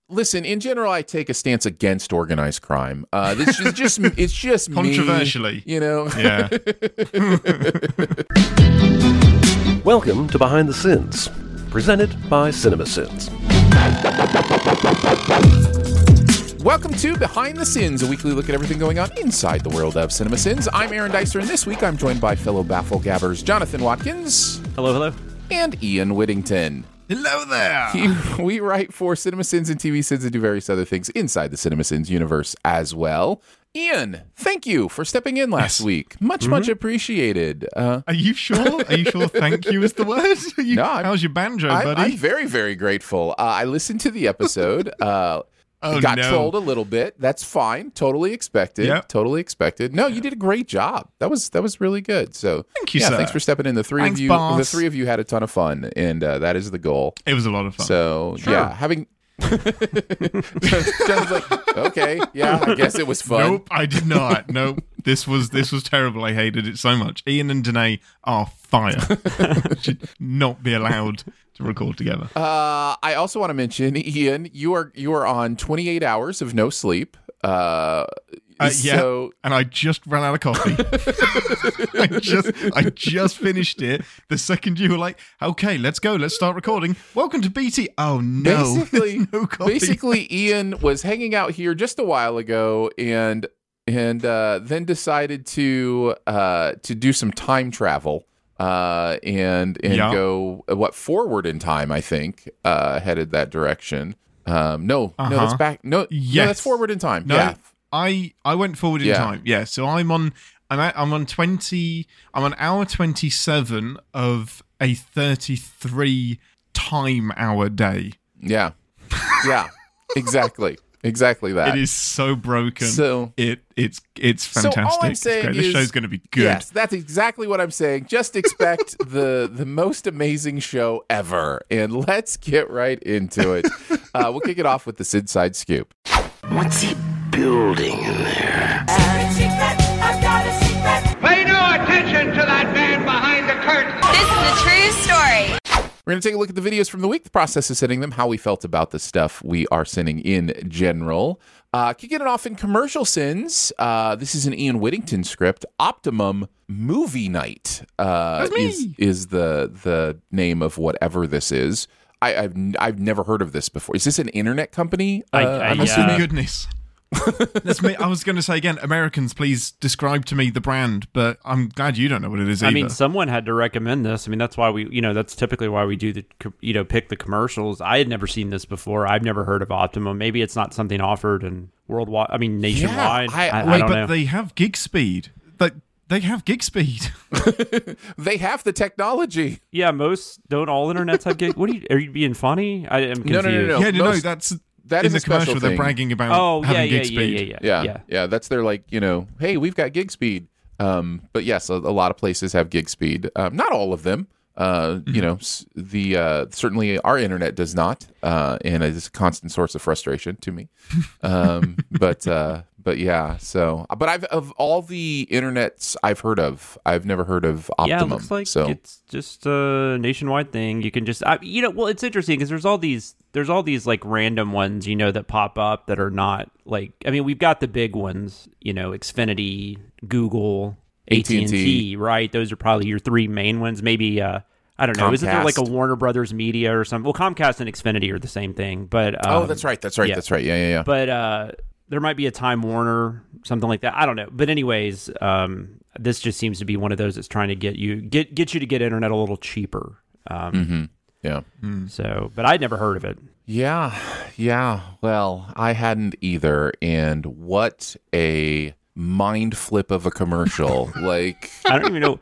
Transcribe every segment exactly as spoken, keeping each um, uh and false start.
listen, in general, I take a stance against organized crime. Uh, this is just, it's just controversially, me, you know. Yeah. Welcome to Behind the Sins, presented by CinemaSins. Welcome to Behind the Sins, a weekly look at everything going on inside the world of CinemaSins. I'm Aaron Dicer, and this week I'm joined by fellow Baffle Gabbers Jonathan Watkins. Hello, hello. And Ian Whittington. Hello there. He, we write for CinemaSins and T V Sins and do various other things inside the CinemaSins universe as well. Ian, thank you for stepping in last yes. week. Much, mm-hmm. much appreciated. Uh, Are you sure? Are you sure thank you is the word? You, no, how's your banjo, I'm, buddy? I'm very, very grateful. Uh, I listened to the episode. Uh, oh, got no. trolled a little bit. That's fine. Totally expected. Yep. Totally expected. No, you did a great job. That was that was really good. So thank you, yeah, sir. Thanks for stepping in. The three thanks, of you, boss. the three of you had a ton of fun, and uh, that is the goal. It was a lot of fun. So sure. yeah, having. John's like, okay, yeah, I guess it was fun. Nope, I did not. Nope, this was this was terrible. I hated it so much. Ian and Danae are fire. Should not be allowed to record together. Uh, I also want to mention, Ian, you are you are on twenty-eight hours of no sleep. Uh, Uh, yeah, so... and I just ran out of coffee. I just, I just finished it. The second you were like, "Okay, let's go, let's start recording." Welcome to B T. Oh no, basically, no coffee. Basically, Ian was hanging out here just a while ago, and and uh, then decided to uh, to do some time travel uh, and and yeah. go uh, what forward in time. I think uh, headed that direction. Um, no, uh-huh. no, that's back. No, yes, no, that's forward in time. No. Yeah. I, I went forward in yeah. time. Yeah, so I'm on I'm at, I'm on twenty I'm on hour twenty-seven of a thirty-three time hour day. Yeah. Yeah. exactly. Exactly that. It is so broken. So it it's it's fantastic. So all I'm saying this is, show's going to be good. Yes, that's exactly what I'm saying. Just expect the the most amazing show ever, and let's get right into it. Uh, we'll kick it off with the Sidside Scoop. What's he building in there? Secret, secret, I've got a secret. Pay no attention to that man behind the curtain. This is a true story. We're going to take a look at the videos from the week, the process of sending them, how we felt about the stuff we are sending in general. Uh, kicking it off in commercial sins, uh, this is an Ian Whittington script. Optimum Movie Night uh, is, is the the name of whatever this is. I, I've I've never heard of this before. Is this an internet company? Uh, I, I, I'm yeah. assuming? Goodness. That's me. I was going to say again, Americans, please describe to me the brand, but I'm glad you don't know what it is I either. mean, someone had to recommend this. I mean, that's why we, you know, that's typically why we do the, you know, pick the commercials. I had never seen this before. I've never heard of Optimum. Maybe it's not something offered in worldwide. I mean, nationwide. Yeah, I, I, wait, I don't but know. they have gig speed. Like they have gig speed. They have the technology. Yeah, most don't all internets have gig. What are you? Are you being funny? I am confused. No, no, no, no. yeah, no, most- no, that's That in is the a special commercial. They're thing. bragging about Oh, yeah, having yeah, gig yeah, speed. yeah, yeah, Yeah, yeah. yeah, that's their like, you know, hey, we've got gig speed. Um, but yes, a, a lot of places have gig speed. Um, not all of them. Uh, Mm-hmm. you know, s- the uh, certainly our internet does not, uh, and it is a constant source of frustration to me. Um, but uh, but yeah, so but I've of all the internets I've heard of, I've never heard of Optimum. Yeah, it looks like so. it's just a nationwide thing. You can just, I, you know, well, it's interesting because there's all these, there's all these like random ones, you know, that pop up that are not like, I mean, we've got the big ones, you know, Xfinity, Google, A T and T, right? Those are probably your three main ones. Maybe, uh, I don't know. Comcast. Isn't there like a Warner Brothers Media or something? Well, Comcast and Xfinity are the same thing, but um, oh, that's right, that's right, yeah. that's right. Yeah, yeah, yeah. But uh, there might be a Time Warner, something like that. I don't know. But anyways, um, this just seems to be one of those that's trying to get you get get you to get internet a little cheaper. Um, mm-hmm. Yeah. So, but I'd never heard of it. Yeah, yeah. Well, I hadn't either, and what a mind flip of a commercial! Like, I don't even know.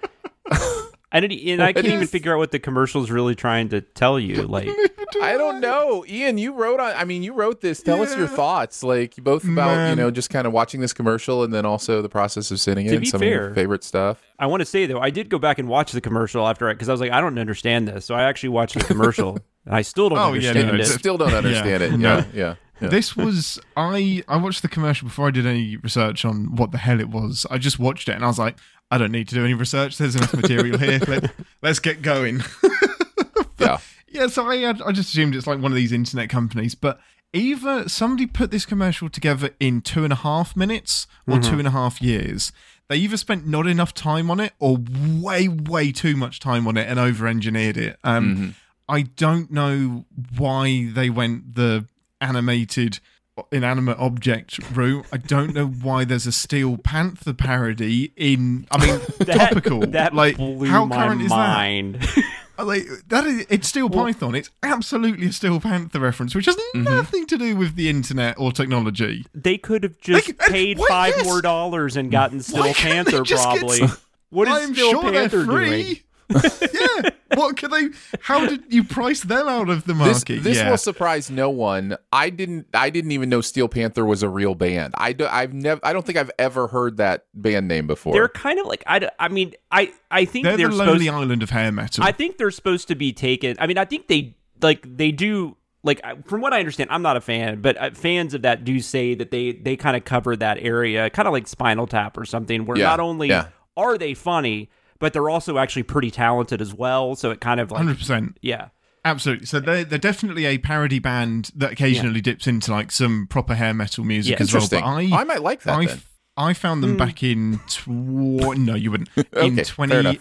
I didn't, and I can't is- even figure out what the commercial's really trying to tell you. Like, I don't know, Ian. You wrote on. I mean, you wrote this. Tell us your thoughts, like both about Man. you know just kind of watching this commercial and then also the process of sitting To in be some of fair, your favorite stuff. I want to say though, I did go back and watch the commercial after, because I was like, I don't understand this. So I actually watched the commercial, and I still don't Oh, yeah, understand no, And it. it's- still don't understand Yeah. it. No. Yeah, yeah. yeah. This was I. I watched the commercial before I did any research on what the hell it was. I just watched it and I was like, I don't need to do any research. There's enough material here. Let, let's get going. yeah. Yeah, so I, had, I just assumed it's like one of these internet companies, but either somebody put this commercial together in two and a half minutes or mm-hmm. two and a half years. They either spent not enough time on it or way, way too much time on it and over-engineered it. Um, mm-hmm. I don't know why they went the animated, inanimate object route. I don't know why there's a Steel Panther parody in, I mean, that, topical. That like, blew how my current mind. Is that? Like that is, it's Steel well, Python. It's absolutely a Steel Panther reference, which has mm-hmm. nothing to do with the internet or technology. They could have just they, paid wait, five yes. more dollars and gotten Steel Panther. Probably. Get, what is I'm Steel sure Panther they're free. doing? Yeah. What can they? How did you price them out of the market? This, this yeah. will surprise no one. I didn't. I didn't even know Steel Panther was a real band. I do, I've never. I don't think I've ever heard that band name before. They're kind of like. I. I mean. I. I think they're, they're the supposed, Lonely Island of hair metal. I think they're supposed to be taken. I mean. I think they like they do. Like from what I understand, I'm not a fan, but fans of that do say that they they kind of cover that area, kind of like Spinal Tap or something, where yeah. not only yeah. are they funny, but they're also actually pretty talented as well. So it kind of like one hundred percent. Yeah. Absolutely. So they're, they're definitely a parody band that occasionally yeah. dips into like some proper hair metal music yeah, as well. But I, I might like that I, then. I found them mm. back in... Tw- no, you wouldn't. Okay, in twenty,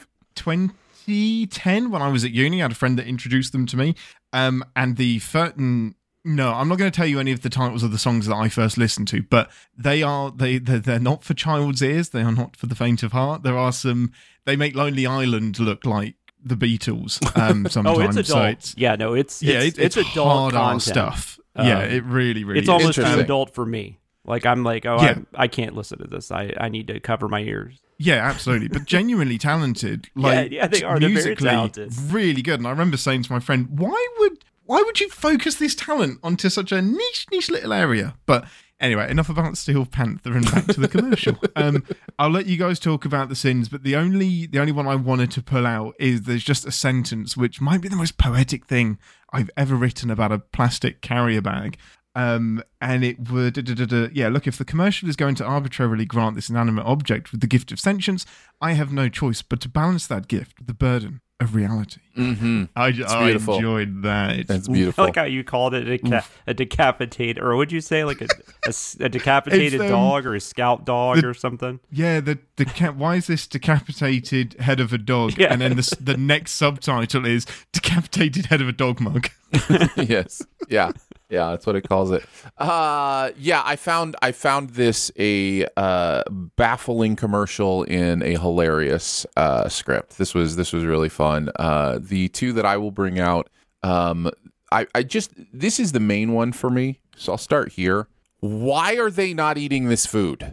twenty ten, when I was at uni, I had a friend that introduced them to me. Um, and the certain... No, I'm not going to tell you any of the titles of the songs that I first listened to, but they are they they're, they're not for child's ears. They are not for the faint of heart. There are some. They make Lonely Island look like the Beatles. Um, sometimes. Oh, it's adult. So it's, yeah, no, it's yeah, it's, it's, it's adult hard content. art stuff. Um, yeah, it really, really. It's is. almost too adult for me. Like I'm like, oh, yeah. I, I can't listen to this. I, I need to cover my ears. Yeah, absolutely. But genuinely talented. Like, yeah, yeah, they are. They're very talented. Really good. And I remember saying to my friend, why would why would you focus this talent onto such a niche, niche little area? But anyway, enough about Steel Panther and back to the commercial. um, I'll let you guys talk about the sins, but the only the only one I wanted to pull out is there's just a sentence which might be the most poetic thing I've ever written about a plastic carrier bag. Um, and it would, da, da, da, da, yeah, look, if the commercial is going to arbitrarily grant this inanimate object with the gift of sentience, I have no choice but to balance that gift with the burden of reality. Mm-hmm. I, I enjoyed that. It's, That's beautiful. I like how you called it a, deca- a decapitated, or would you say like a, a, a decapitated um, dog or a scalp dog the, or something? Yeah, the, the why is this decapitated head of a dog? Yeah. And then the, the next subtitle is decapitated head of a dog mug. Yes. Yeah. Yeah, that's what it calls it. Uh, yeah, I found I found this a uh, baffling commercial in a hilarious uh, script. This was this was really fun. Uh, the two that I will bring out, um, I, I just this is the main one for me. So I'll start here. Why are they not eating this food?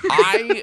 I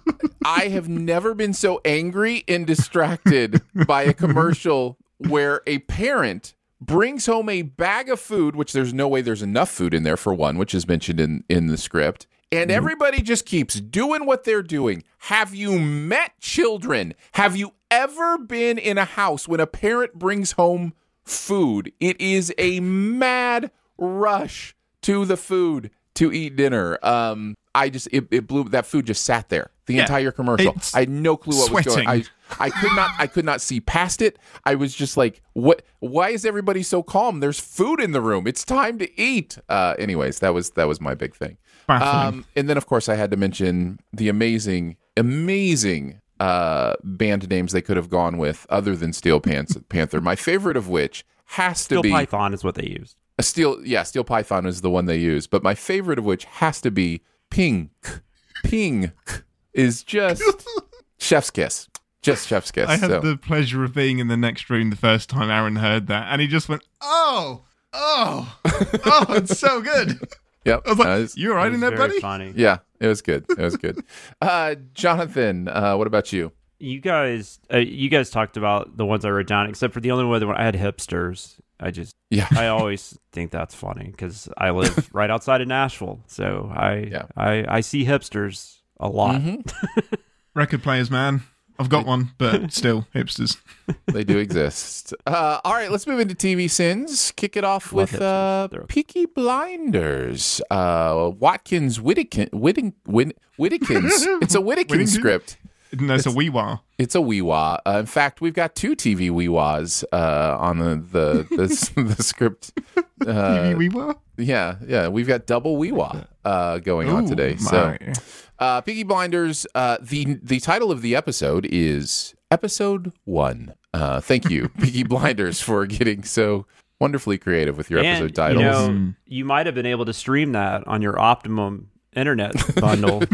I have never been so angry and distracted by a commercial where a parent brings home a bag of food, which there's no way there's enough food in there, for one, which is mentioned in, in the script. And everybody just keeps doing what they're doing. Have you met children? Have you ever been in a house when a parent brings home food? It is a mad rush to the food to eat dinner. Um, I just, it, it blew, that food just sat there the yeah, entire commercial. I had no clue what sweating. was going on. I, I could not, I could not see past it. I was just like, what, why is everybody so calm? There's food in the room. It's time to eat. Uh, anyways, that was, that was my big thing. Um, and then of course I had to mention the amazing, amazing, uh, band names they could have gone with other than Steel Panther. My favorite of which has to Steel be Python is what they used. A Steel, yeah, Steel Python is the one they use. But my favorite of which has to be Pink. Pink is just chef's kiss. Just chef's kiss. I had so. the pleasure of being in the next room the first time Aaron heard that, and he just went, "Oh, oh, oh, it's so good." Yep. I was like, uh, was, "You all right in there, buddy?" Funny. Yeah, it was good. It was good. uh, Jonathan, uh, what about you? You guys, uh, you guys talked about the ones I wrote down, except for the only one that I had hipsters. I just, yeah, I always think that's funny because I live right outside of Nashville, so I, yeah. I, I see hipsters a lot. Mm-hmm. Record players, man. I've got one, but still, hipsters. They do exist. Uh, all right, let's move into T V sins. Kick it off Love with uh, Peaky Blinders. Uh, Watkins Whittikin, Whitting, Whit, Whittikins. It's a Whittikin script. No, it's a wee-wah. It's a wee-wah. Uh, in fact, we've got two T V wee-wahs uh, on the the the, the script. Uh, T V wee-wah? Yeah, yeah. We've got double wee-wah uh, going on Ooh, today. my. So, uh, Peaky Blinders. Uh, the the title of the episode is Episode One. Uh, thank you, Peaky Blinders, for getting so wonderfully creative with your And, episode titles. You know, Mm. you might have been able to stream that on your Optimum internet bundle.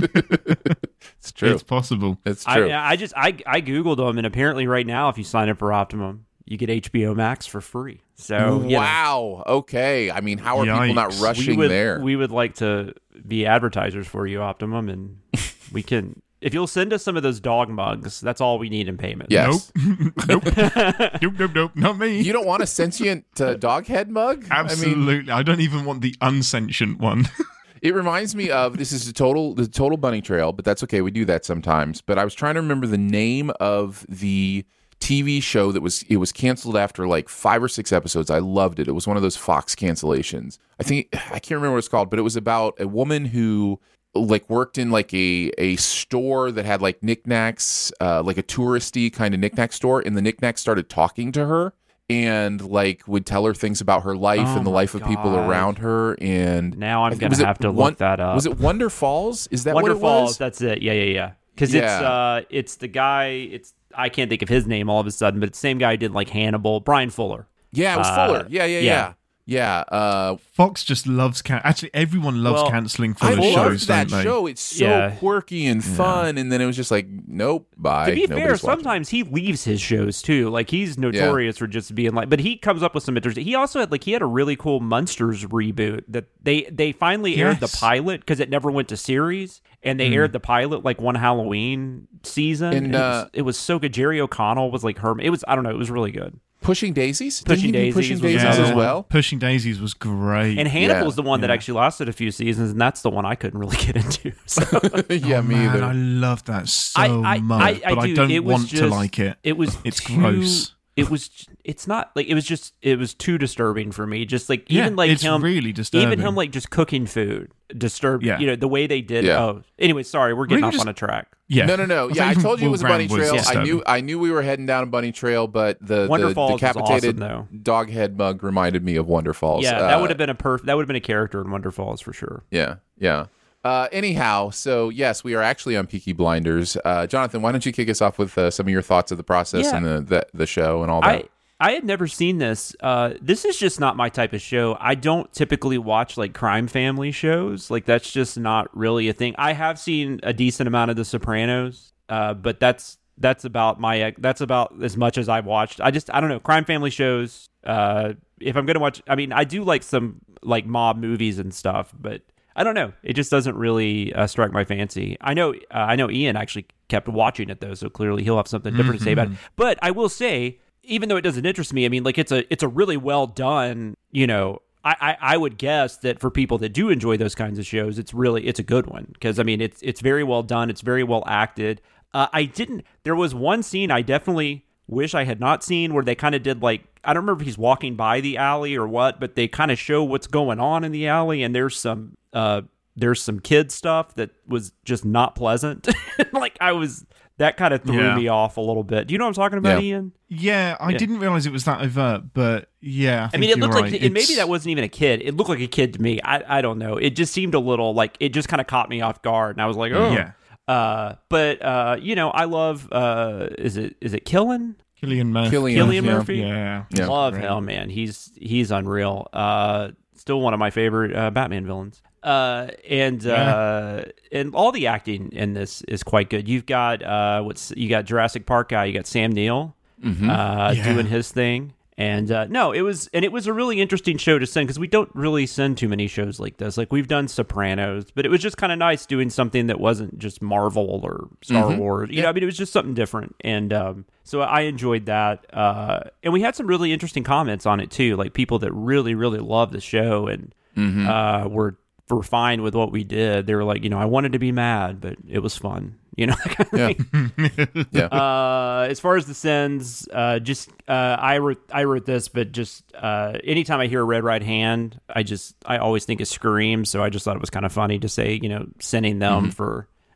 It's true. It's possible. It's true. I, I just I I googled them, and apparently right now, if you sign up for Optimum, you get H B O Max for free. So you know, wow. Okay. I mean, how are people not Yikes. rushing we would, there? We would like to be advertisers for you, Optimum, and we can. If you'll send us some of those dog mugs, that's all we need in payment. Yes. Nope. nope. nope, nope, nope. Not me. You don't want a sentient uh, dog head mug? I mean, Absolutely. I, don't even want the unsentient one. it reminds me of this is a total the total bunny trail, but that's okay. We do that sometimes. But I was trying to remember the name of the T V show that was it was canceled after like five or six episodes. I loved it. It was one of those Fox cancellations. I think I can't remember what it's called, but it was about a woman who like worked in like a a store that had like knickknacks, uh, like a touristy kind of knickknack store, and the knickknacks started talking to her and like would tell her things about her life Oh and the my life of people God. around her. And Now I'm I think- gonna was it have to look Won- that up. Was it Wonder Falls? Is that Wonder what it Falls. was? That's it. Yeah, yeah, yeah. Because it's Yeah. uh, it's the guy. It's I can't think of his name all of a sudden, but it's the same guy who did like Hannibal, Brian Fuller. Yeah, it was Uh, Fuller. Yeah, yeah, yeah. yeah. Yeah, uh, Fox just loves can. Actually, everyone loves Well, cancelling I Fuller loved shows, that don't they? show. It's so Yeah. quirky and fun, and then it was just like, nope, bye. To be fair, Nobody's watching. sometimes he leaves his shows too. Like he's notorious for just being like, but he comes up with some interesting. He also had like he had a really cool Munsters reboot that they they finally aired the Yes. pilot because it never went to series, and they aired the pilot like one Halloween season. And, and it, uh, was, it was so good. Jerry O'Connell was like Herman. It was I don't know. It was really good. Pushing Daisies? Pushing Didn't he do Daisies Pushing was Daisies another as one. well. Pushing Daisies was great. And Hannibal's Yeah, the one that yeah. actually lasted a few seasons, and that's the one I couldn't really get into. So. yeah, Oh, me man, either. I love that so I, I, much, I, I but do. I don't it was want just, to like it. It was It's too, gross. It was. It's not like it was just. It was too disturbing for me. Just like Yeah, even like it's him, really disturbing. even him like just cooking food disturbed. Yeah. You know the way they did. Yeah. Oh, anyway, sorry, we're getting Really off just- on a track. Yeah. No, no, no. I Yeah, I think told you it Will was a bunny Graham was trail. I disturbing. knew, I knew we were heading down a bunny trail, but the, Wonder the Falls was decapitated awesome, though. dog head mug reminded me of Wonder Falls. Yeah, Uh, that would have been a perf. That would have been a character in Wonder Falls for sure. Yeah, yeah. Uh, anyhow, so yes, we are actually on Peaky Blinders. Uh, Jonathan, why don't you kick us off with uh, some of your thoughts of the process Yeah. and the, the the show and all that? I I had never seen this. Uh, this is just not my type of show. I don't typically watch like crime family shows. Like that's just not really a thing. I have seen a decent amount of The Sopranos, uh, but that's that's about my that's about as much as I've watched. I just I don't know crime family shows. Uh, if I'm gonna watch, I mean, I do like some like mob movies and stuff, but I don't know. It just doesn't really uh, strike my fancy. I know uh, I know Ian actually kept watching it though, so clearly he'll have something different to say about it. But I will say, even though it doesn't interest me, I mean, like it's a it's a really well done. You know, I, I, I would guess that for people that do enjoy those kinds of shows, it's really it's a good one because I mean it's it's very well done. It's very well acted. Uh, I didn't. There was one scene I definitely wish I had not seen where they kind of did like I don't remember if he's walking by the alley or what, but they kind of show what's going on in the alley, and there's some uh there's some kid stuff that was just not pleasant. Like I was. That kind of threw Yeah. me off a little bit. Do you know what I'm talking about, Yeah. Ian? Yeah, I Yeah. didn't realize it was that overt, but yeah. I, I think mean, it you're looked right. like, and maybe It's- that wasn't even a kid. It looked like a kid to me. I, I don't know. It just seemed a little like it just kind of caught me off guard, and I was like, oh, Yeah. Uh, but uh, you know, I love. Uh, is it is it Killen? Killian Murphy. Killian, Killian yeah. Murphy? Yeah. Yeah. Love Great. him, man. He's he's unreal. Uh, still one of my favorite uh, Batman villains. Uh, and uh, and all the acting in this is quite good. You've got uh, what's you got Jurassic Park guy. You got Sam Neill uh, Yeah. doing his thing. And uh, no, it was and it was a really interesting show to send because we don't really send too many shows like this. Like we've done Sopranos, but it was just kind of nice doing something that wasn't just Marvel or Star Wars. You know, I mean, it was just something different. And um, so I enjoyed that. Uh, and we had some really interesting comments on it too, like people that really, really loved the show and uh, were were fine with what we did. They were like, you know, I wanted to be mad, but it was fun. You know, that kind of Yeah. thing. Yeah. Uh, as far as the sins, uh, just uh, I wrote I wrote this, but just uh, anytime I hear Red Right Hand, I just I always think of Scream. So I just thought it was kind of funny to say, you know, sending them for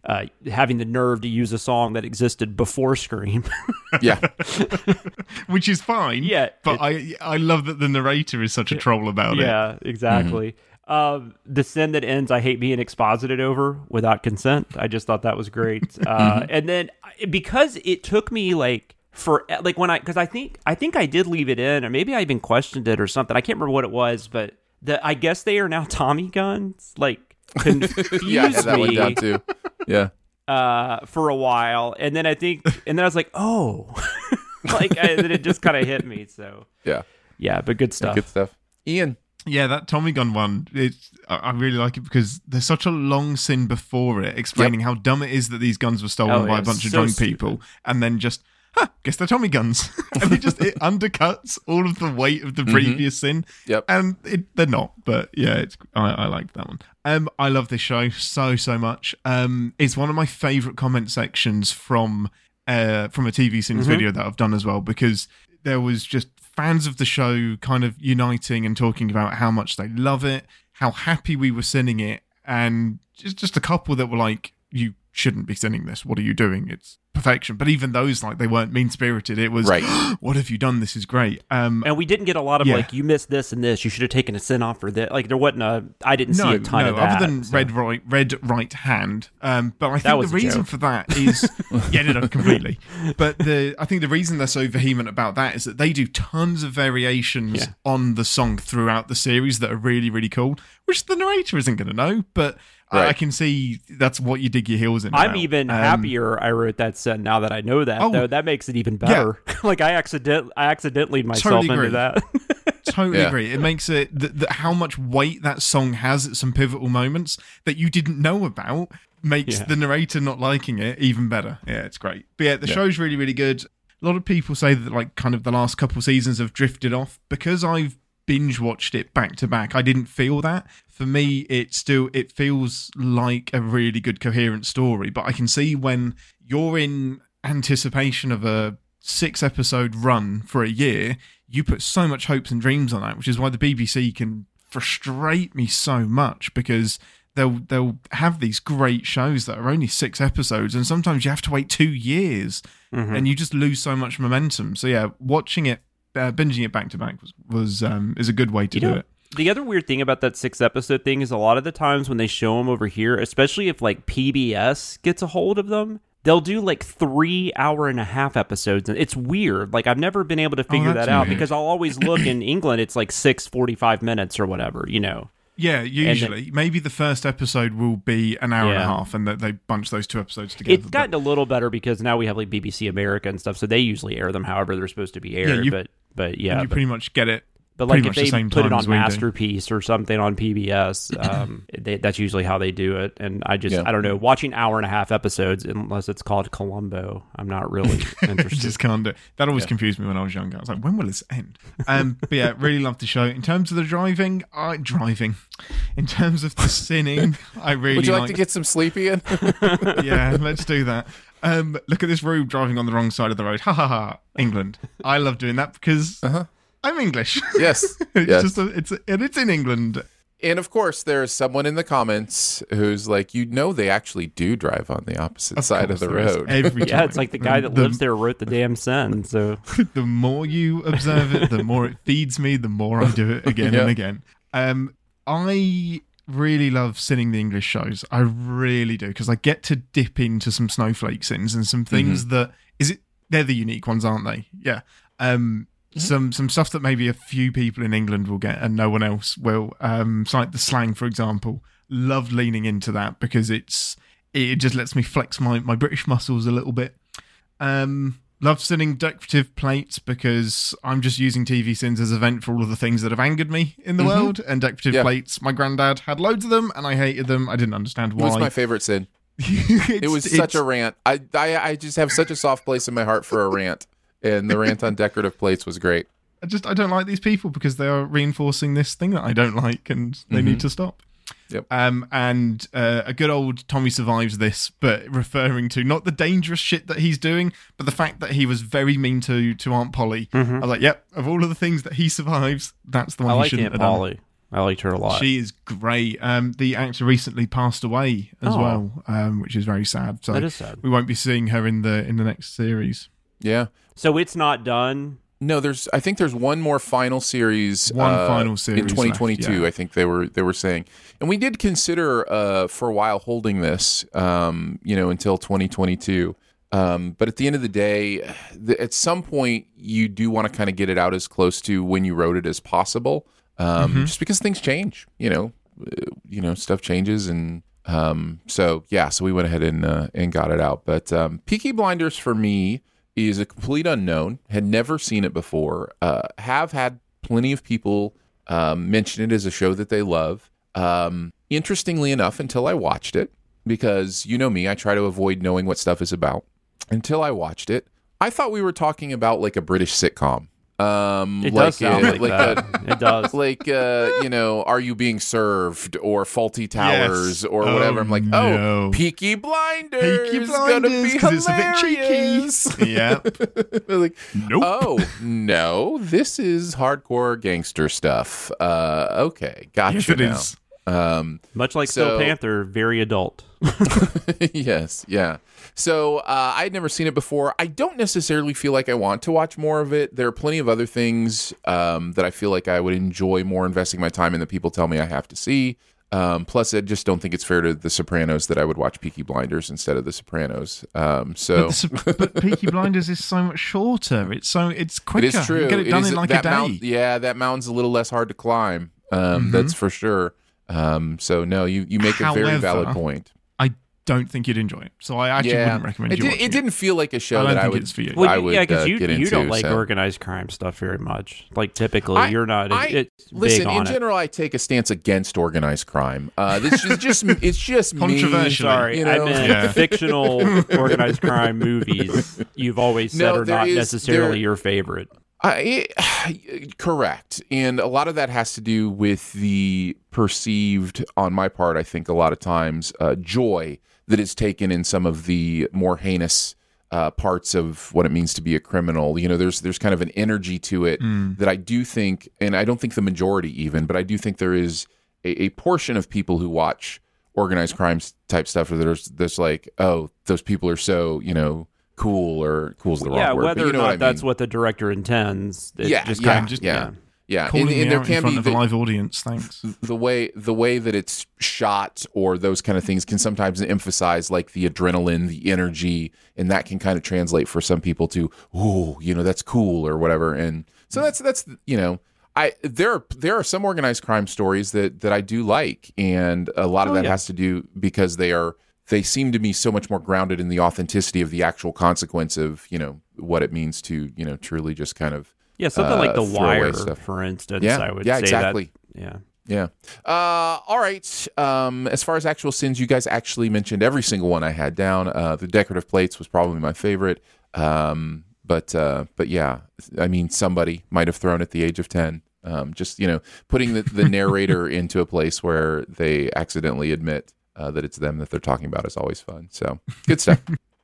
uh, having the nerve to use a song that existed before Scream. Yeah. Which is fine. Yeah, But I I love that the narrator is such a troll about it. Yeah, exactly. Um, the sin that ends, I hate being exposited over without consent. I just thought that was great. Uh, and then because it took me like for like when I because I think I think I did leave it in, or maybe I even questioned it or something. I can't remember what it was, but the I guess they are now Tommy guns. Like confused Yeah, I had that me one down too. Yeah. uh, for a while, and then I think, and then I was like, oh, like I, then it just kind of hit me. So Yeah. yeah, but good stuff. Good stuff. Ian. Yeah, that Tommy gun one, it's, I I really like it because there's such a long sin before it, explaining Yep. how dumb it is that these guns were stolen Oh, by yeah, a bunch of so drunk stupid. people, and then just, huh, guess they're Tommy guns. And it just it undercuts all of the weight of the previous sin. Yep. And it, they're not, but yeah, it's I, I liked that one. Um, I love this show so, so much. Um, it's one of my favourite comment sections from uh, from a T V Sins video that I've done as well, because there was just fans of the show kind of uniting and talking about how much they love it, how happy we were sinning it, and just just a couple that were like, you shouldn't be sinning this. What are you doing? It's perfection. But even those, like, they weren't mean-spirited. It was, Right. what have you done? This is great. Um, And we didn't get a lot of Yeah. like, you missed this and this. You should have taken a sin off for this. Like there wasn't a. I didn't no, see a ton no, of that. other than so. red right, red right hand. Um, but I That think was the a reason joke. for that is, yeah, no, no, completely. But the I think the reason they're so vehement about that is that they do tons of variations Yeah. on the song throughout the series that are really, really cool, which the narrator isn't going to know. But I, I Right. can see that's what you dig your heels in. I'm about. even Um, happier I wrote that sin now that I know that. Oh. though that makes it even better. like I accident I accidentally myself Totally into agree. that. Totally Yeah. agree. It makes it th- th- how much weight that song has at some pivotal moments that you didn't know about makes Yeah. the narrator not liking it even better. Yeah, it's great. But yeah, the show's really, really good. A lot of people say that like kind of the last couple seasons have drifted off because I've binge watched it back to back. I didn't feel that. For me, it still it feels like a really good coherent story. But I can see when you're in anticipation of a six episode run for a year, you put so much hopes and dreams on that, which is why the B B C can frustrate me so much, because they'll they'll have these great shows that are only six episodes, and sometimes you have to wait two years, and you just lose so much momentum. So yeah, watching it, uh, binging it back to back was was um, is a good way to You do know, it. The other weird thing about that six episode thing is a lot of the times when they show them over here, especially if like P B S gets a hold of them, they'll do like three hour and a half episodes. And it's weird. Like I've never been able to figure that's that out weird. because I'll always look in England, it's like six forty-five minutes or whatever, you know. Yeah, usually maybe the first episode will be an hour and a Yeah. half, and that they bunch those two episodes together. It's gotten a little better because now we have like B B C America and stuff, so they usually air them however they're supposed to be aired. you- but but but yeah, you but, pretty much get it. but like pretty if much the they same put it time on as we do. Masterpiece or something on P B S, um, they, that's usually how they do it. And I just Yeah. I don't know, watching hour and a half episodes unless it's called Columbo, I'm not really interested. Just can't do it. That always confused me when I was younger. I was like, when will this end? Um, but yeah, really loved the show. In terms of the driving, I driving. In terms of the sinning, I really Would you like liked- to get some sleep, Ian? yeah, let's do that. Um, look at this Rube driving on the wrong side of the road. Ha ha ha. England. I love doing that because I'm English. Yes. it's Yes. just a, it's and it's in England. And of course, there's someone in the comments who's like, you know, they actually do drive on the opposite side of course the there is road. Every yeah, time. it's like the guy that The- lives there wrote the damn sin. So The more you observe it, the more it feeds me, the more I do it again Yeah. and again. Um, I really love sinning the English shows. I really do, because I get to dip into some snowflake sins and some things Mm-hmm. that is it. They're the unique ones, aren't they? Yeah. Um, Mm-hmm. some some stuff that maybe a few people in England will get and no one else will. Um, so like the slang, for example. Loved leaning into that because it's it just lets me flex my my British muscles a little bit. Um, love sending decorative plates because I'm just using T V Sins as a vent for all of the things that have angered me in the world. And decorative Yeah. plates, my granddad had loads of them, and I hated them. I didn't understand It why. was my favorite sin. It's- It was it's- such a rant. I, I I just have such a soft place in my heart for a rant, and the rant on decorative plates was great. I just I don't like these people because they are reinforcing this thing that I don't like, and they need to stop. Yep. Um, and uh, a good old Tommy survives this, but referring to not the dangerous shit that he's doing, but the fact that he was very mean to to Aunt Polly. I was like, yep, of all of the things that he survives, that's the one I he like shouldn't Aunt have done. Polly. I liked her a lot. She is great. Um, the actor recently passed away as Oh. well, um, which is very sad. So That is sad. we won't be seeing her in the in the next series. Yeah. So it's not done. No, there's. I think there's one more final series. One uh, final series in twenty twenty-two. left, yeah. I think they were they were saying, and we did consider uh, for a while holding this, um, you know, until twenty twenty-two. Um, but at the end of the day, th- at some point, you do want to kind of get it out as close to when you wrote it as possible, um, Mm-hmm. just because things change. You know, uh, you know, stuff changes, and um, so yeah. So we went ahead and uh, and got it out. But um, Peaky Blinders for me is a complete unknown. Had never seen it before. Uh, have had plenty of people um, mention it as a show that they love. Um, interestingly enough, until I watched it, because you know me, I try to avoid knowing what stuff is about. Until I watched it, I thought we were talking about like a British sitcom. Um, It like does sound a- like, like that. a- It does. like uh, you know, Are You Being Served or Faulty Towers Yes. or Oh, whatever. I'm like, no. oh, Peaky Blinders, Peaky gonna Blinders, be 'cause it's a bit hilarious. cheeky. Yep. like, Nope. oh no, this is hardcore gangster stuff. Uh, okay, gotcha. Yes, it now. is. Um, Much like So- Steel Panther, very adult. yes, yeah. So uh, I'd never seen it before. I don't necessarily feel like I want to watch more of it. There are plenty of other things um, that I feel like I would enjoy more investing my time in that people tell me I have to see. Um, plus, I just don't think it's fair to The Sopranos that I would watch Peaky Blinders instead of The Sopranos. Um, so But, the, Sop- but Peaky Blinders is so much shorter. It's so it's quicker. it is true. You get it done is- in like that a day. mount- yeah, that mountain's a little less hard to climb. Um, Mm-hmm. That's for sure. Um, so no, you, you make a very However, valid point. I don't think you'd enjoy it. So I actually Yeah, wouldn't recommend it, you did, watching it didn't feel like a show I don't that I think would. it's for you. Well, I you- would yeah, because uh, you get you into. don't like so. organized crime stuff very much. Like typically, I- you're not. I- it's Listen, big on in it. general, I take a stance against organized crime. Uh, this is just it's just me. Controversial. Sorry, you I know? meant Yeah. fictional organized crime movies. You've always said No, are there not is- necessarily there- your favorite. I, correct, and a lot of that has to do with the perceived, on my part, I think a lot of times, uh, joy that is taken in some of the more heinous uh, parts of what it means to be a criminal. You know, there's there's kind of an energy to it that I do think, and I don't think the majority even, but I do think there is a, a portion of people who watch organized crimes type stuff that are that's like, oh, those people are so, you know, cool, or cool's the wrong Yeah, word. whether but you or know not what I mean. that's what the director intends. It Yeah, just yeah, kind of just yeah. Yeah, Calling and, me and there out can in front be of the, a live audience. Thanks. the way the way that it's shot or those kind of things can sometimes emphasize like the adrenaline, the energy, and that can kind of translate for some people to, oh, you know, that's cool or whatever. And so that's that's you know, I there are there are some organized crime stories that that I do like, and a lot of Oh, that yeah. has to do because they are they seem to me so much more grounded in the authenticity of the actual consequence of, you know, what it means to, you know, truly just kind of Yeah, something like uh, The throwaway Wire, stuff. for instance. Yeah, I would yeah, say exactly. that. Yeah. Yeah. Uh, all right. Um, as far as actual sins, you guys actually mentioned every single one I had down. Uh, the decorative plates was probably my favorite. Um, but uh, but yeah, I mean, somebody might have thrown at the age of ten. Um, just, you know, putting the, the narrator into a place where they accidentally admit uh, that it's them that they're talking about is always fun. So good stuff.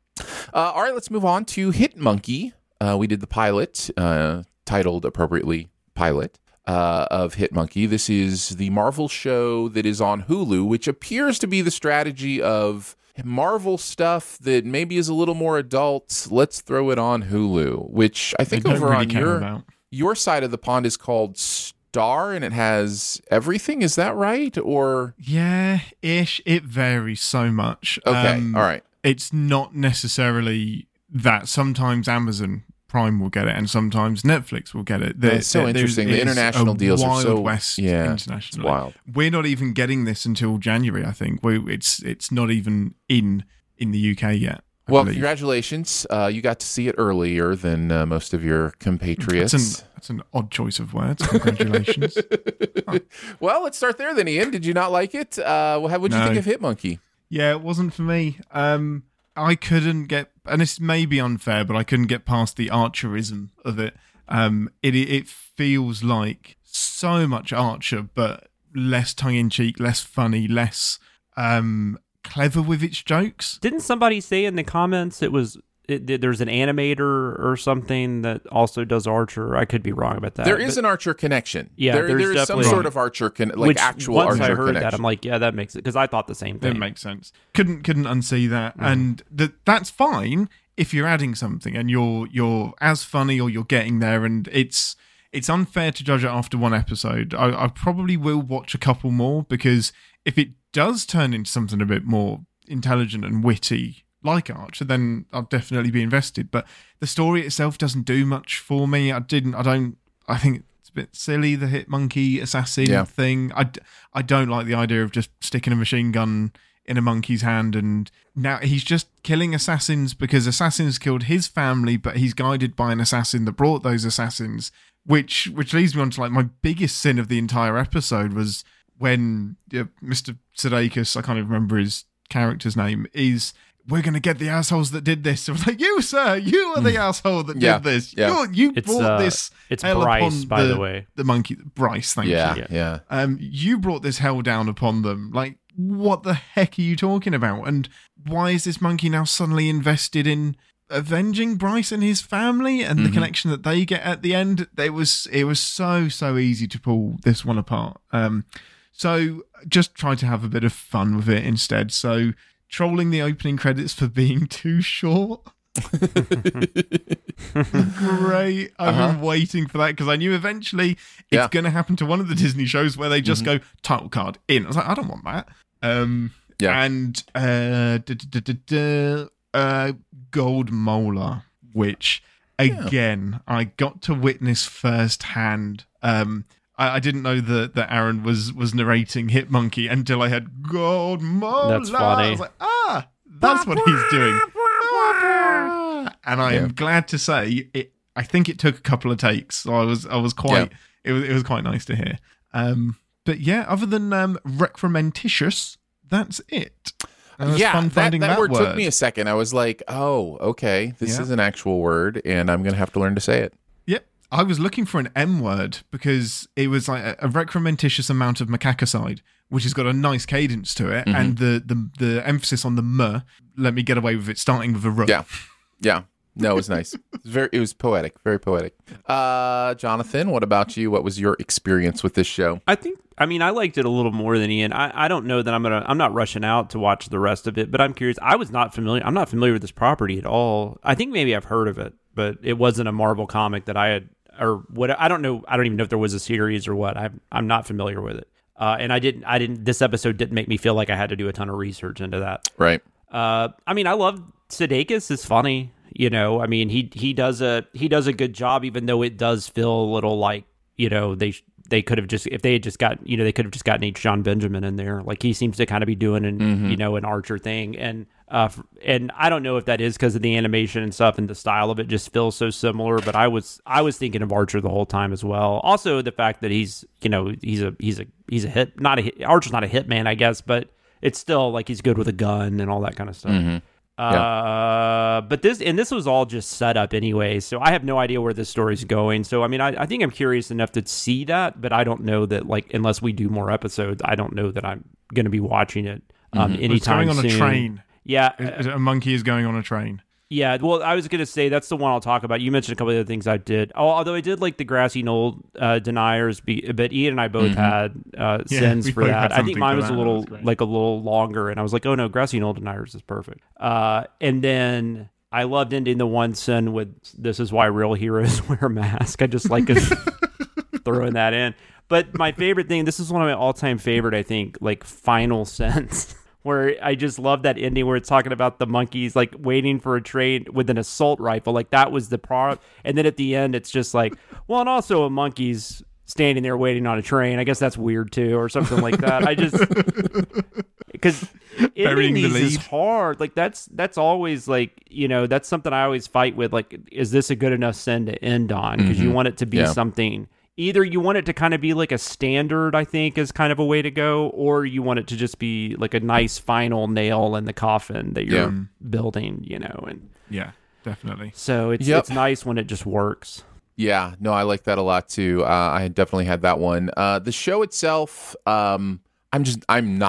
uh, all right, let's move on to Hit Monkey. Uh, we did the pilot, uh, titled appropriately Pilot. Uh, of Hit Monkey. This is the Marvel show that is on Hulu, which appears to be the strategy of Marvel stuff that maybe is a little more adult. Let's throw it on Hulu, which I think They don't over really on care your about. your side of the pond is called Star, and it has everything. Is that right? Or Yeah, ish. It varies so much. okay, Um, all right. It's not necessarily that. Sometimes Amazon Prime will get it, and sometimes Netflix will get it. There- That's so there- there's- interesting. The it's international a deals are Wild so- West yeah, it's internationally. wild. We're not even getting this until January. I think we, it's it's not even in in the U K yet. I Well, believe. congratulations. Uh, you got to see it earlier than uh, most of your compatriots. That's an, that's an odd choice of words. Congratulations. Well, let's start there then, Ian. Did you not like it? Uh, what would you No. think of Hit Monkey? Yeah, it wasn't for me. Um, I couldn't get, and this may be unfair, but I couldn't get past the Archerism of it. Um, it it feels like so much Archer, but less tongue in cheek, less funny, less um clever with its jokes. Didn't somebody say in the comments it was it, there's an animator or something that also does Archer. I could be wrong about that. There is an Archer connection. Yeah, there, there's there is some definitely- sort of Archer, con- like which, actual once Archer I heard connection. that, I'm like, yeah, that makes it, because I thought the same It thing. makes sense. Couldn't couldn't unsee that, and th- that's fine if you're adding something and you're you're as funny or you're getting there, and it's it's unfair to judge it after one episode. I, I probably will watch a couple more, because if it does turn into something a bit more intelligent and witty like Archer, then I'll definitely be invested. But the story itself doesn't do much for me. I didn't. I don't. I think it's a bit silly, the hit monkey assassin Yeah. thing. I, d- I don't like the idea of just sticking a machine gun in a monkey's hand, and now he's just killing assassins because assassins killed his family, but he's guided by an assassin that brought those assassins, which which leads me on to like my biggest sin of the entire episode was when uh, Mister Sudeikis, I can't even remember his character's name, is, we're going to get the assholes that did this. So I was like, you, sir, you are the asshole that Yeah, did this. yeah. You're, you It's, brought uh, this it's hell Bryce, upon by the, the way. the monkey. Bryce, thank yeah, you. yeah. Um, you brought this hell down upon them. Like, what the heck are you talking about? And why is this monkey now suddenly invested in avenging Bryce and his family and the connection that they get at the end? It was it was so so easy to pull this one apart. Um, so just try to have a bit of fun with it instead. So trolling the opening credits for being too short. Great. I've Uh-huh. been waiting for that because I knew eventually it's Yeah. going to happen to one of the Disney shows where they just go title card in. I was like, I don't want that. Um, Yeah. And uh, duh, duh, duh, duh, duh, uh, Gold Molar, which again I got to witness firsthand. Um, I, I didn't know that, that Aaron was was narrating Hit Monkey until I had Gold Molar. That's funny. I was like, ah, that's what he's doing. And I Yeah. am glad to say it. I think it took a couple of takes, so I was I was quite it was it was quite nice to hear. Um, but yeah, other than um, recrementitious, that's it. And it was yeah, fun that, finding that, that, word, took me a second. I was like, oh, okay, this Yeah. is an actual word, and I'm going to have to learn to say it. Yep, I was looking for an M word because it was like a, a recrementitious amount of macacicide, which has got a nice cadence to it, and the, the the emphasis on the m. Let me get away with it, starting with a r. Yeah, yeah. No, it was nice. It was very, it was poetic, very poetic. Uh, Jonathan, what about you? What was your experience with this show? I think, I mean, I liked it a little more than Ian. I, I don't know that I'm gonna. I'm not rushing out to watch the rest of it, but I'm curious. I was not familiar. I'm not familiar with this property at all. I think maybe I've heard of it, but it wasn't a Marvel comic that I had, or what. I don't know. I don't even know if there was a series or what. I'm I'm not familiar with it. Uh, and I didn't. I didn't. This episode didn't make me feel like I had to do a ton of research into that. Right. Uh, I mean, I love Sudeikis. Is funny. You know, I mean, he he does a he does a good job, even though it does feel a little like, you know, they they could have just, if they had just got, you know, they could have just gotten H. John Benjamin in there. Like, he seems to kind of be doing an Mm-hmm. you know an Archer thing, and uh and I don't know if that is because of the animation and stuff, and the style of it just feels so similar. But I was I was thinking of Archer the whole time as well. Also, the fact that he's you know he's a he's a he's a hit, not a hit, Archer's not a hitman, I guess, but it's still like he's good with a gun and all that kind of stuff. Mm-hmm. Uh, but this and this was all just set up anyway, so I have no idea where this story's going. So I mean, I, I think I'm curious enough to see that, but I don't know that, like, unless we do more episodes, I don't know that I'm going to be watching it um It's anytime going on a soon. train. Yeah, Is- is it a monkey is going on a train. yeah. Well, I was going to say that's the one I'll talk about. You mentioned a couple of other things I did. Oh, although I did like the Grassy Knoll uh, Deniers, be, but Ian and I both had uh, Yeah, sins we for both that. had I think something mine for was a that. That little was great. like a little longer, and I was like, oh no, Grassy Knoll Deniers is perfect. Uh, and then I loved ending the one sin with "This is why real heroes wear a mask." I just like us throwing that in. But my favorite thing, this is one of my all-time favorite, I think, like final sense. Where I just love that ending where it's talking about the monkeys like waiting for a train with an assault rifle. Like, that was the product. And then at the end, it's just like, well, and also a monkey's standing there waiting on a train. I guess that's weird too, or something like that. I just, because Burying ending the these is lead. hard. Like, that's, that's always like, you know, that's something I always fight with. Like, is this a good enough sin to end on? Because you want it to be Yeah. something. Either you want it to kind of be like a standard, I think, is kind of a way to go, or you want it to just be like a nice final nail in the coffin that you're Yeah. building, you know. And Yeah, definitely. so it's Yep. it's nice when it just works. Yeah, no, I like that a lot too. Uh, I definitely had that one. Uh, the show itself, um, I'm just, I'm not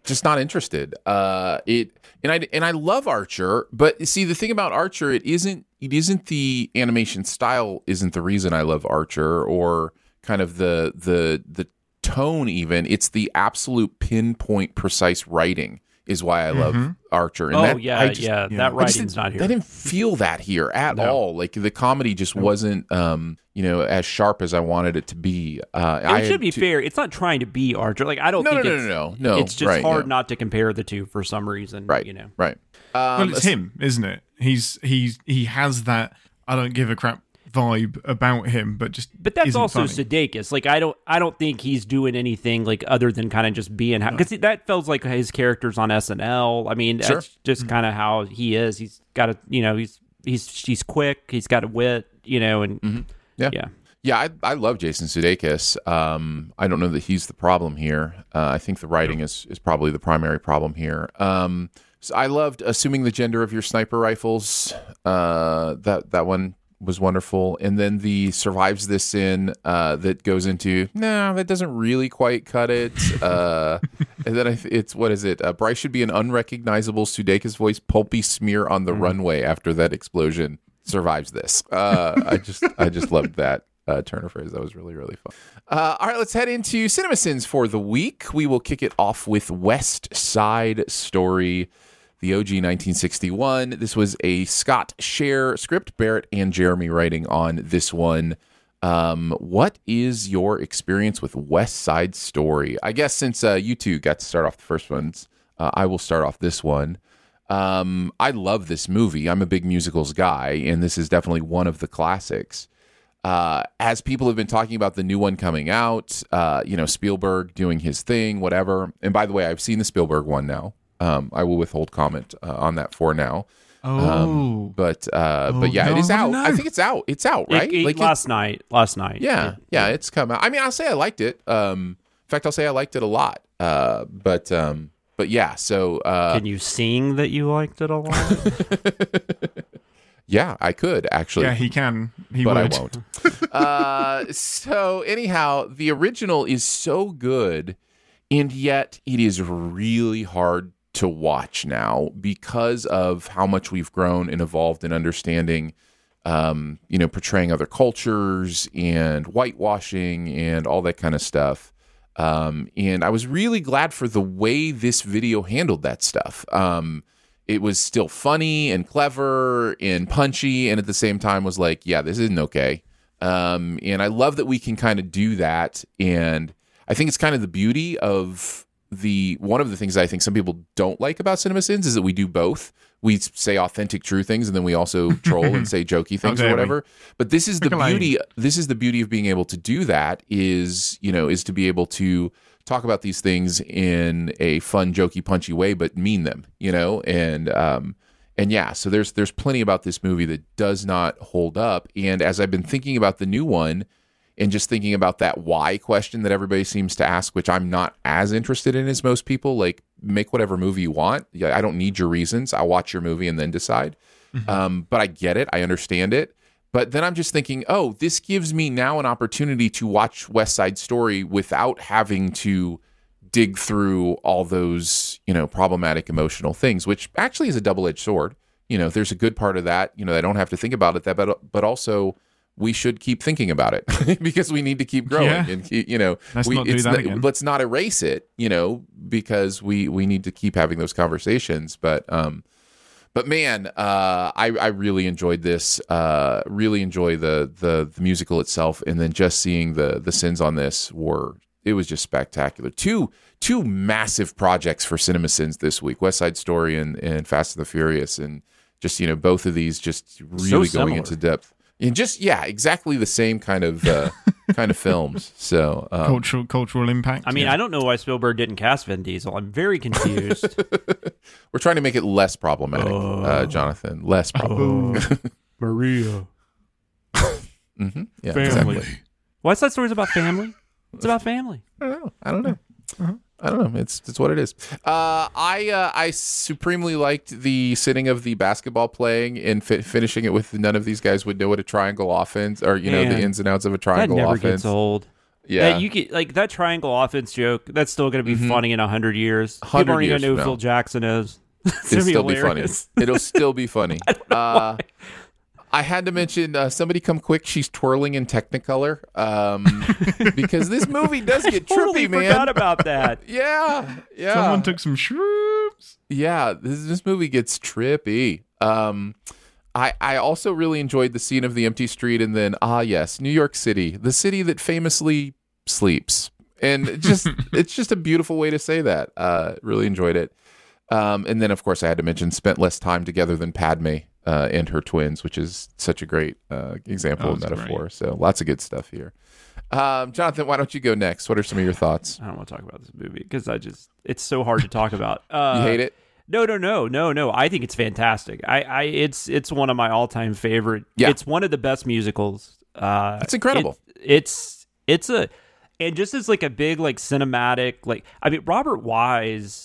just not interested. Uh, it and I and I love Archer, but see the thing about Archer, it isn't it isn't the animation style isn't the reason I love Archer, or kind of the the the tone even. It's the absolute pinpoint precise writing is why I love Mm-hmm. Archer. And Oh that, yeah, I just, yeah, yeah. that I just writing's didn't- not here. I didn't feel that here at No. all. Like the comedy just wasn't, um, you know, as sharp as I wanted it to be. Uh, And I it should had be to- fair. It's not trying to be Archer. Like I don't No, think no, no, it's, no, no, no. It's just Right, hard yeah. not to compare the two for some reason. Right, You know. right. Um, Well, it's him, isn't it? He's he's he has that I don't give a crap vibe about him, but just But that's isn't also funny. Sudeikis. Like I don't, I don't think he's doing anything like other than kind of just being because that feels like his characters on S N L. I mean, Sure. that's just kind of how he is. He's got a, you know, he's he's he's quick. He's got a wit, you know, and Yeah. yeah. Yeah, I, I love Jason Sudeikis. Um, I don't know that he's the problem here. Uh, I think the writing is, is probably the primary problem here. Um, so I loved Assuming the Gender of Your Sniper Rifles. Uh, that that one was wonderful. And then the Survives This Sin uh, that goes into, no, that doesn't really quite cut it. Uh, and then I th- it's, what is it? Uh, Bryce should be an unrecognizable Sudeikis voice, pulpy smear on the runway after that explosion. Survives this. Uh, I just I just loved that. Uh, turn of phrase. That was really, really fun. Uh, all right, let's head into CinemaSins for the week. We will kick it off with West Side Story, the O G nineteen sixty-one. This was a Scott Scher script, Barrett and Jeremy writing on this one. Um, what is your experience with West Side Story? I guess since uh, you two got to start off the first ones, uh, I will start off this one. Um, I love this movie. I'm a big musicals guy, and this is definitely one of the classics. Uh, as people have been talking about the new one coming out, uh, you know, Spielberg doing his thing, whatever. And by the way, I've seen the Spielberg one now. Um, I will withhold comment uh, on that for now. Oh, Um, but uh, Oh, but yeah, no, it is I out. wanna I know. think it's out. It's out, It- right? it- Like last it- night, last night. yeah, yeah, it's come out. I mean, I'll say I liked it. Um, in fact, I'll say I liked it a lot. Uh, but um, but yeah, so uh, Can you sing that you liked it a lot? yeah, I could actually. yeah, he can. He but would. I won't. uh, so anyhow, the original is so good, and yet it is really hard to watch now because of how much we've grown and evolved in understanding, um, you know, portraying other cultures and whitewashing and all that kind of stuff. Um, and I was really glad for the way this video handled that stuff. Um, it was still funny and clever and punchy, and at the same time was like, yeah, this isn't okay. Um, and I love that we can kind of do that. And I think it's kind of the beauty of the one of the things I think some people don't like about CinemaSins is that we do both. We say authentic, true things, and then we also troll and say jokey things dare or we. whatever. But this is the Pick a lane. beauty. This is the beauty of being able to do that. Is you know is to be able to talk about these things in a fun, jokey, punchy way, but mean them. You know, and um, and yeah. So there's there's plenty about this movie that does not hold up. And as I've been thinking about the new one, and just thinking about that why question that everybody seems to ask, which I'm not as interested in as most people, like make whatever movie you want. Yeah, I don't need your reasons. I'll watch your movie and then decide. Mm-hmm. Um, but I get it. I understand it. But then I'm just thinking, oh, this gives me now an opportunity to watch West Side Story without having to dig through all those, you know, problematic emotional things, which actually is a double-edged sword. You know, there's a good part of that. You know, I don't have to think about it that, but but also we should keep thinking about it because we need to keep growing Yeah. and keep, you know, Let's we, not do it's that not- again. let's not erase it, you know, because we, we need to keep having those conversations. But, um, but man, uh, I, I really enjoyed this, uh, really enjoy the, the, the musical itself. And then just seeing the, the sins on this were, it was just spectacular. Two, two massive projects for CinemaSins this week, West Side Story and, and Fast and the Furious. And just, you know, both of these just really going similar. into depth. And just yeah, exactly the same kind of uh, kind of films. So um, cultural cultural impact. I mean, yeah. I don't know why Spielberg didn't cast Vin Diesel. I'm very confused. we're trying to make it less problematic, uh, Jonathan. Less problematic. Maria. hmm Yeah, Family. exactly. West Side Story is about family. It's about family. I don't know. I don't know. I don't know. It's it's what it is. Uh, I uh, I supremely liked the sitting of the basketball playing and fi- finishing it with none of these guys would know what a triangle offense or you know Man. the ins and outs of a That triangle never offense. gets old. Yeah. That you get like that triangle offense joke. That's still going to be Mhm. funny in a hundred years. one hundred People aren't years going to know from who now. Phil Jackson is. It's It'll gonna be still be funny. hilarious. It'll still be funny. Uh, I had to mention uh, somebody come quick. She's twirling in Technicolor um, because this movie does get Totally trippy, man. forgot about that. Yeah, yeah. Someone took some shrooms. Yeah, this this movie gets trippy. Um, I I also really enjoyed the scene of the empty street, and then ah yes, New York City, the city that famously sleeps, and it just it's just a beautiful way to say that. Uh, really enjoyed it. Um, and then of course I had to mention spent less time together than Padme uh, and her twins, which is such a great uh, example Oh, of that's metaphor. great. So lots of good stuff here. Um, Jonathan, why don't you go next? What are some of your thoughts? I don't want to talk about this movie because I just it's so hard to talk about. Uh, You hate it? No, no, no, no, no. I think it's fantastic. I, I it's it's one of my all time favorite. Yeah. It's one of the best musicals. Uh, It's incredible. it- it's it's a and just as like a big like cinematic like I mean Robert Wise.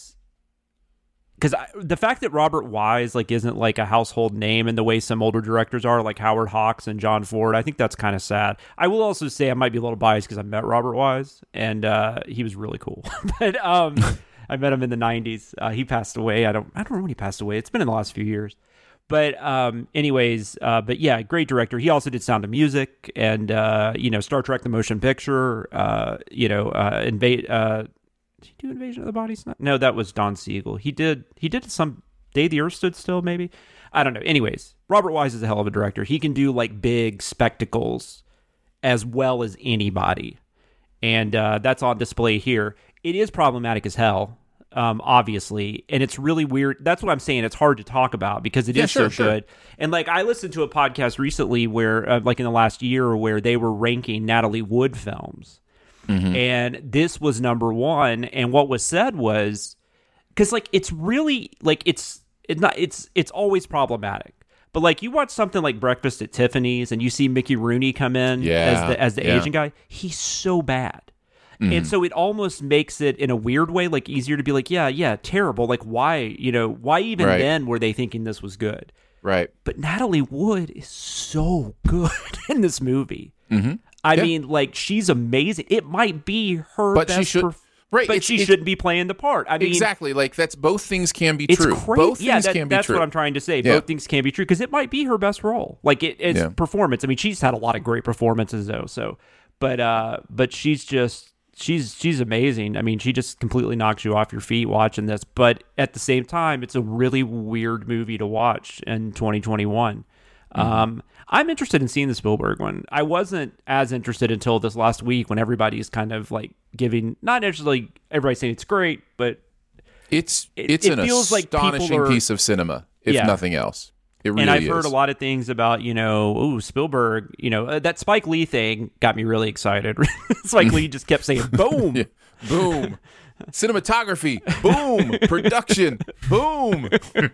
Because the fact that Robert Wise like isn't like a household name in the way some older directors are, like Howard Hawks and John Ford, I think that's kind of sad. I will also say I might be a little biased because I met Robert Wise and uh, he was really cool. but um, I met him in the nineties. Uh, he passed away. I don't. I don't know when he passed away. It's been in the last few years. But um, anyways, uh, but yeah, great director. He also did Sound of Music and uh, you know Star Trek: The Motion Picture. Uh, you know, uh, invade. Uh, Did he do Invasion of the Body Snatchers? No, that was Don Siegel. He did he did some Day the Earth Stood Still, maybe? I don't know. Anyways, Robert Wise is a hell of a director. He can do like big spectacles as well as anybody. And uh, that's on display here. It is problematic as hell, um, obviously. And it's really weird. That's what I'm saying. It's hard to talk about because it Yeah, is sure, so sure. good. And like I listened to a podcast recently where, uh, like in the last year, where they were ranking Natalie Wood films. Mm-hmm. And this was number one. And what was said was, because like it's really like it's it's not it's it's always problematic. But like you watch something like Breakfast at Tiffany's, and you see Mickey Rooney come in Yeah, as the as the yeah. Asian guy. He's so bad. Mm-hmm. And so it almost makes it in a weird way like easier to be like, yeah, yeah, terrible. Like why, you know, why even Right. then were they thinking this was good? Right. But Natalie Wood is so good in this movie. Mm-hmm. I Yeah. mean, like she's amazing. It might be her But best she should- perf- right, But it's- she it's- shouldn't be playing the part. I mean, Exactly. Like that's both things can be it's true. crazy. Both yeah, things that- can be that's true. what I'm trying to say. Yeah. Both things can be true because it might be her best role. Like it, it's Yeah. performance. I mean, she's had a lot of great performances though. So, but uh, but she's just she's she's amazing. I mean, she just completely knocks you off your feet watching this. But at the same time, it's a really weird movie to watch in twenty twenty-one. Mm-hmm. Um, I'm interested in seeing the Spielberg one. I wasn't as interested until this last week when everybody's kind of like giving, not necessarily everybody saying it's great, but It's It- it's it an feels like people astonishing are- piece of cinema, if Yeah. nothing else. It really and I've is. heard a lot of things about, you know, ooh, Spielberg, you know, uh, that Spike Lee thing got me really excited. Spike Lee just kept saying, boom. Yeah. Boom. Cinematography. Boom. Production. Boom.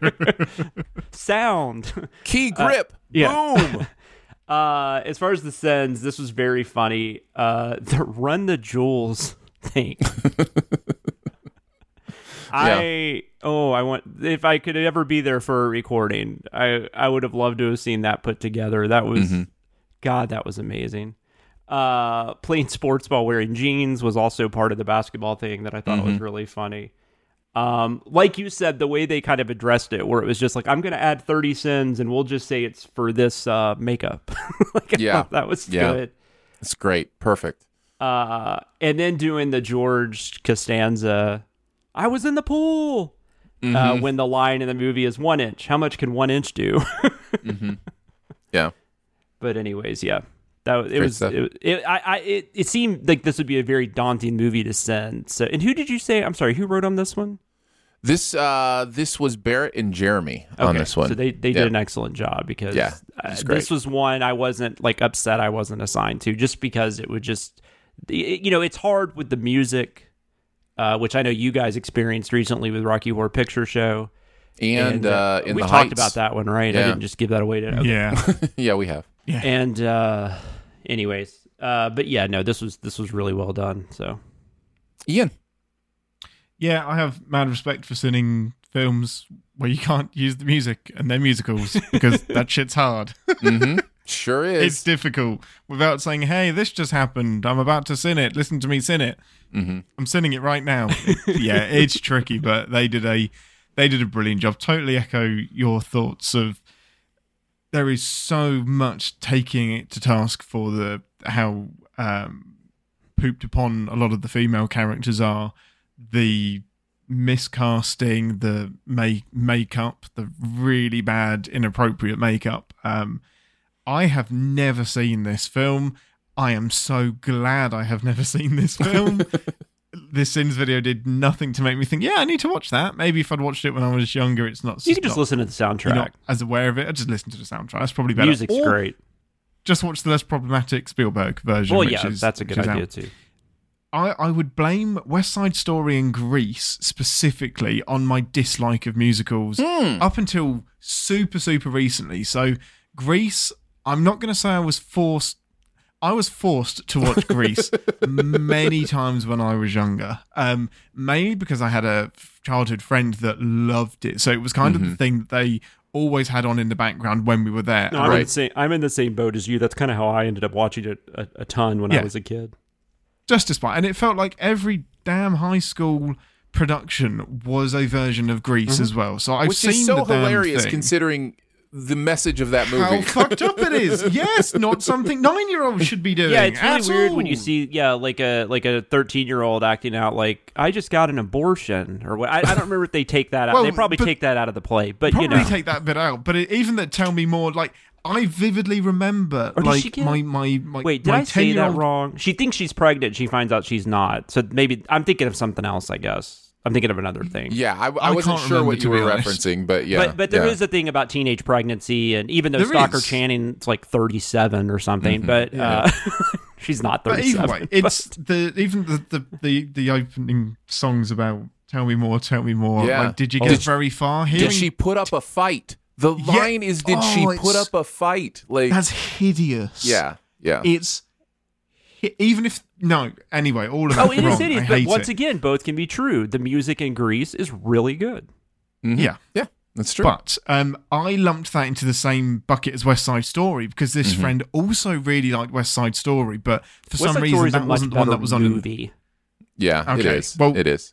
Sound. Key grip. yeah. Boom. Uh, as far as the sends, this was very funny. Uh, the Run the Jewels thing. I oh I want if I could ever be there for a recording, I I would have loved to have seen that put together. That was Mm-hmm. God, that was amazing. Uh, playing sports while wearing jeans was also part of the basketball thing that I thought Mm-hmm. was really funny. Um, like you said, the way they kind of addressed it, where it was just like, I'm going to add thirty sins and we'll just say it's for this uh, makeup. like, I Yeah. thought that was Yeah. good. It's great. Perfect. Uh, and then doing the George Costanza, I was in the pool. Mm-hmm. Uh, when the line in the movie is one inch, how much can one inch do? Mm-hmm. Yeah. But anyways, yeah, that it Great was. stuff. It, it, I, I, it, it seemed like this would be a very daunting movie to send. So, and who did you say? I'm sorry, who wrote on this one? This uh this was Barrett and Jeremy on Okay, this one. So they, they Yeah. did an excellent job because Yeah, uh, it's great. this was one I wasn't like upset I wasn't assigned to just because it would just, it, you know, it's hard with the music, uh, which I know you guys experienced recently with Rocky Horror Picture Show. and uh in we the talked Heights. about that one, right? I Yeah. didn't just give that away to okay. Yeah. Yeah, we have. And uh, anyways, uh, but yeah, no, this was this was really well done. So Ian. Yeah, I have mad respect for sending films where you can't use the music and they're musicals because that shit's hard. Mm-hmm. Sure is. It's difficult without saying, hey, this just happened. I'm about to sin it. Listen to me sin it. Mm-hmm. I'm sinning it right now. Yeah, it's tricky, but they did a they did a brilliant job. Totally echo your thoughts of there is so much taking it to task for the how um, pooped upon a lot of the female characters are. The miscasting, the make, makeup, the really bad, inappropriate makeup. Um, I have never seen this film. I am so glad I have never seen this film. This Sins video did nothing to make me think, yeah, I need to watch that. Maybe if I'd watched it when I was younger, it's not... You can just not, listen to the soundtrack. You're not as aware of it. I just listen to the soundtrack. That's probably better. Music's or great. Just watch the less problematic Spielberg version. Well, which yeah, is, that's a good idea, out. too. I, I would blame West Side Story and Grease specifically on my dislike of musicals mm. up until super, super recently. So Grease, I'm not going to say I was forced. I was forced to watch Grease many times when I was younger, um, mainly because I had a childhood friend that loved it. So it was kind mm-hmm. of the thing that they always had on in the background when we were there. No, I'm, right. in the same, I'm in the same boat as you. That's kind of how I ended up watching it a, a ton when yeah. I was a kid. Just despite, and it felt like every damn high school production was a version of Grease mm-hmm. as well. So I've Which seen is so the damn hilarious thing. Considering the message of that movie. How fucked up it is. Yes, not something nine-year-olds should be doing. Yeah, it's really at weird all. when you see, yeah, like a like a thirteen-year-old acting out like, I just got an abortion, or what. I, I don't remember if they take that out. Well, they probably take that out of the play, but probably you know, take that bit out. But it, even that, tell me more. Like I vividly remember, or like she get... my my my. Wait, did my I say that ten-year-old... wrong? She thinks she's pregnant. She finds out she's not. So maybe I'm thinking of something else. I guess. I'm thinking of another thing. Yeah, I, I, I wasn't can't sure what you were honest. referencing, but yeah. But, but there yeah. is a thing about teenage pregnancy, and even though there Stockard is. Channing's like thirty-seven or something, Mm-hmm. but yeah. uh, she's not thirty-seven. But either way, it's the even the, the, the, the opening songs about "Tell me more, tell me more." Yeah. Like, did you Oh. get Did- very far? Hearing... Did she put up a fight? The Yeah. line is, did Oh, she it's- put up a fight? Like That's hideous. Yeah, yeah. It's hi- even if no. Anyway, all of that. Oh, it wrong. is hideous, I but hate once it. again, both can be true. The music in Grease is really good. Mhm. Yeah. Yeah, that's true. But um, I lumped that into the same bucket as West Side Story because this Mm-hmm. friend also really liked West Side Story, but for West some Side reason Story is a that much wasn't the one better that was on. In, movie. yeah, it Okay, is. well- it is.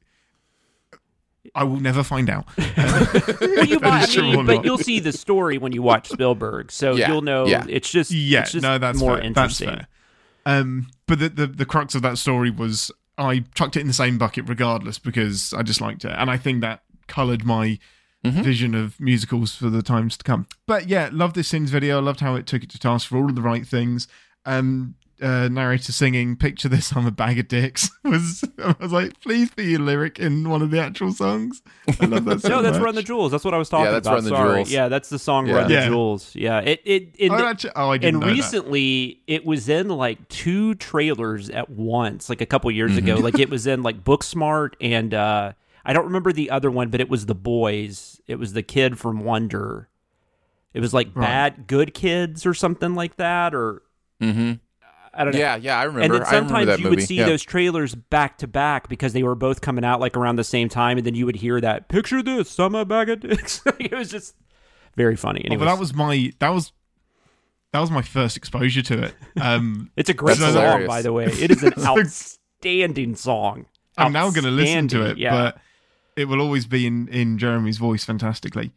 I will never find out. Well, you That might, is I true mean, or but not. you'll see the story when you watch Spielberg, so Yeah, you'll know. yeah. It's just, Yeah, it's just no, that's more fair. interesting. That's fair. Um, but the, the the crux of that story was I chucked it in the same bucket regardless because I just liked it, and I think that coloured my Mm-hmm. vision of musicals for the times to come. But yeah, loved this Sins video. Loved how it took it to task for all of the right things. Um, uh, narrator singing "Picture this, I'm a bag of dicks" was I was like, please be a lyric in one of the actual songs. I love that so No, that's much. Run the Jewels. That's what I was talking Yeah, that's about. Run the Sorry. Jewels. Yeah, that's the song Yeah. Run the Yeah. Jewels. Yeah, it it, it Oh, actually, oh, I didn't and know that. recently it was in like two trailers at once, like a couple years Mm-hmm. ago. Like it was in like Booksmart and uh, I don't remember the other one, but it was the boys. It was the kid from Wonder. It was like Right. Bad Good Kids or something like that, or Mm-hmm. I don't know. Yeah, yeah, I remember. And then I remember sometimes that you movie. would see yeah. those trailers back to back because they were both coming out like around the same time, and then you would hear that "Picture this, I'm a bag of dicks." It was just very funny. Oh, Anyways, but that was my that was that was my first exposure to it. Um, it's a great That's song, hilarious. by the way. It is an outstanding song. I'm now going to listen to it, Outstanding, yeah. but it will always be in, in Jeremy's voice fantastically.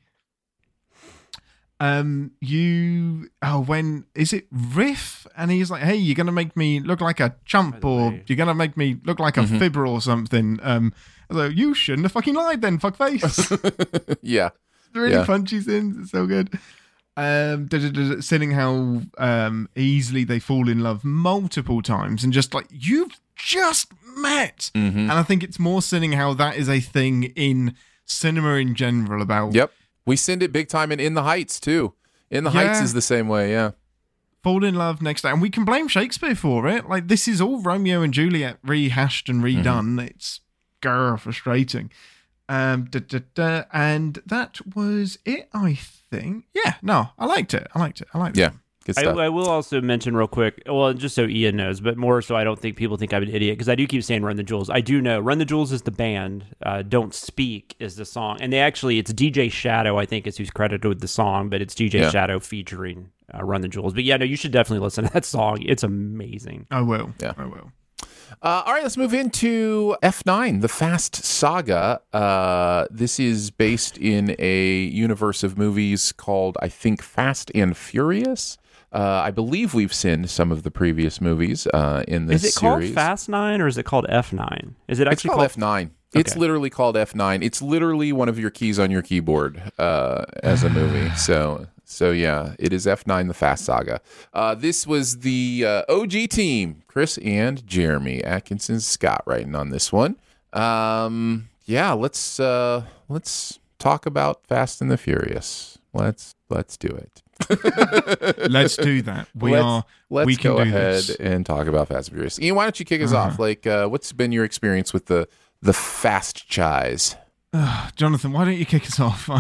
Um, you oh when is it Riff and he's like, hey, you're gonna make me look like a chump, or way. you're gonna make me look like a Mm-hmm. fibber or something. Um, I was like, you shouldn't have fucking lied then, fuckface. yeah. really Yeah. punchy sins. It's so good. Um, da- da- da- da- saying how um easily they fall in love multiple times and just like you've just met, Mm-hmm. and I think it's more sinning how that is a thing in cinema in general about Yep. We send it big time in In the Heights too. In the Yeah. Heights is the same way, yeah. fall in love next day, and we can blame Shakespeare for it. Like this is all Romeo and Juliet rehashed and redone. Mm-hmm. It's grr, frustrating. Um, da, da, da, and that was it, I think. Yeah, no, I liked it. I liked it. I liked it. Yeah. Good I, stuff. I will also mention real quick, well, just so Ian knows, but more so I don't think people think I'm an idiot, because I do keep saying Run the Jewels. I do know Run the Jewels is the band. Uh, Don't Speak is the song. And they actually, it's D J Shadow, I think, is who's credited with the song, but it's D J Yeah. Shadow featuring uh, Run the Jewels. But yeah, no, you should definitely listen to that song. It's amazing. I will. Yeah. I will. Uh, all right, let's move into F nine, the Fast Saga. Uh, this is based in a universe of movies called, I think, Fast and Furious. Uh, I believe we've seen some of the previous movies uh, in this series. Is it series. called Fast Nine or is it called F nine? Is it It's actually called, called F nine. It's Okay. literally called F nine. It's literally one of your keys on your keyboard uh, as a movie. So, so yeah, it is F nine, the Fast Saga. Uh, this was the uh, O G team, Chris and Jeremy Atkinson Scott, writing on this one. Um, yeah, let's uh, let's talk about Fast and the Furious. Let's let's do it. Let's do that. We let's, are. Let's we can go do ahead this. and talk about Fast and Furious. Ian, why don't you kick us Uh-huh. off? Like, uh, what's been your experience with the the Fast Chise? Jonathan, why don't you kick us off?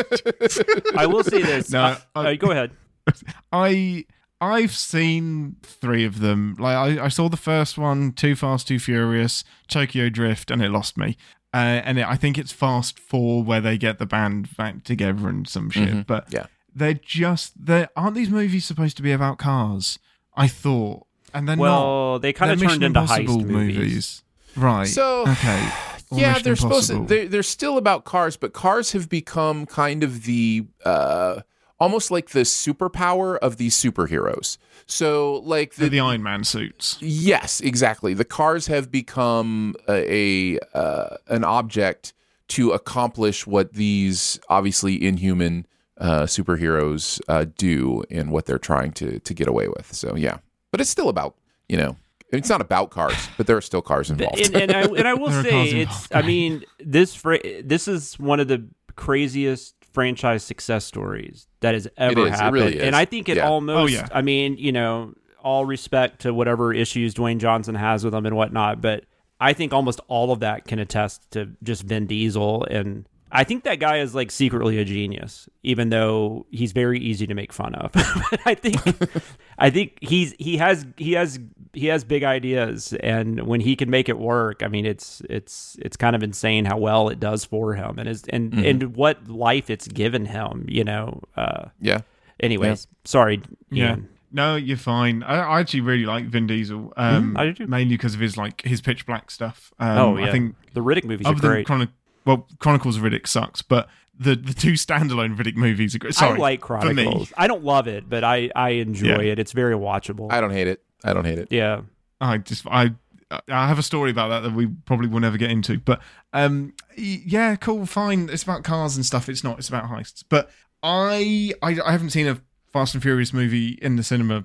I will say this. No, uh, I- uh, go ahead. I I've seen three of them. Like I, I saw the first one, Too Fast, Too Furious, Tokyo Drift, and it lost me. Uh, and it, I think it's Fast Four where they get the band back together and some shit. Mhm. But Yeah. they're just they aren't these movies supposed to be about cars? I thought, and then Well, they kind of turned into heist movies. right? So- okay, Or Yeah, Mission they're supposed to. Impossible. They're, they're still about cars, but cars have become kind of the uh, almost like the superpower of these superheroes. So, like They're the, the Iron Man suits. yes, exactly. The cars have become a, a uh, an object to accomplish what these obviously inhuman uh, superheroes uh, do and what they're trying to to get away with. So, yeah, but it's still about you know. It's not about cars, but there are still cars involved. And, and I and I will There are say cars it's. involved, I mean, this fra- this is one of the craziest franchise success stories that has ever is. It happened, really is. and I think it Yeah. almost. Oh, yeah. I mean, you know, all respect to whatever issues Dwayne Johnson has with them and whatnot, but I think almost all of that can attest to just Vin Diesel, and I think that guy is like secretly a genius, even though he's very easy to make fun of. But I think, I think he's he has he has he has big ideas, and when he can make it work, I mean, it's it's it's kind of insane how well it does for him, and is and Mm-hmm. and what life it's given him. You know. Uh, yeah. anyways, sorry. Yeah. Ian. No, you're fine. I, I actually really like Vin Diesel. Um, I do too. Mainly because of his like his Pitch Black stuff. Um, Oh yeah. I think the Riddick movies are other than great. Chronic, well, Chronicles of Riddick sucks, but the the two standalone Riddick movies are great. Sorry, I like for me. Chronicles. I don't love it, but I I enjoy Yeah. it. It's very watchable. I don't hate it. I don't hate it. yeah. I just I I have a story about that that we probably will never get into. But um, y- yeah, cool, fine. It's about cars and stuff. It's not. It's about heists. But I I, I haven't seen a Fast and Furious movie in the cinema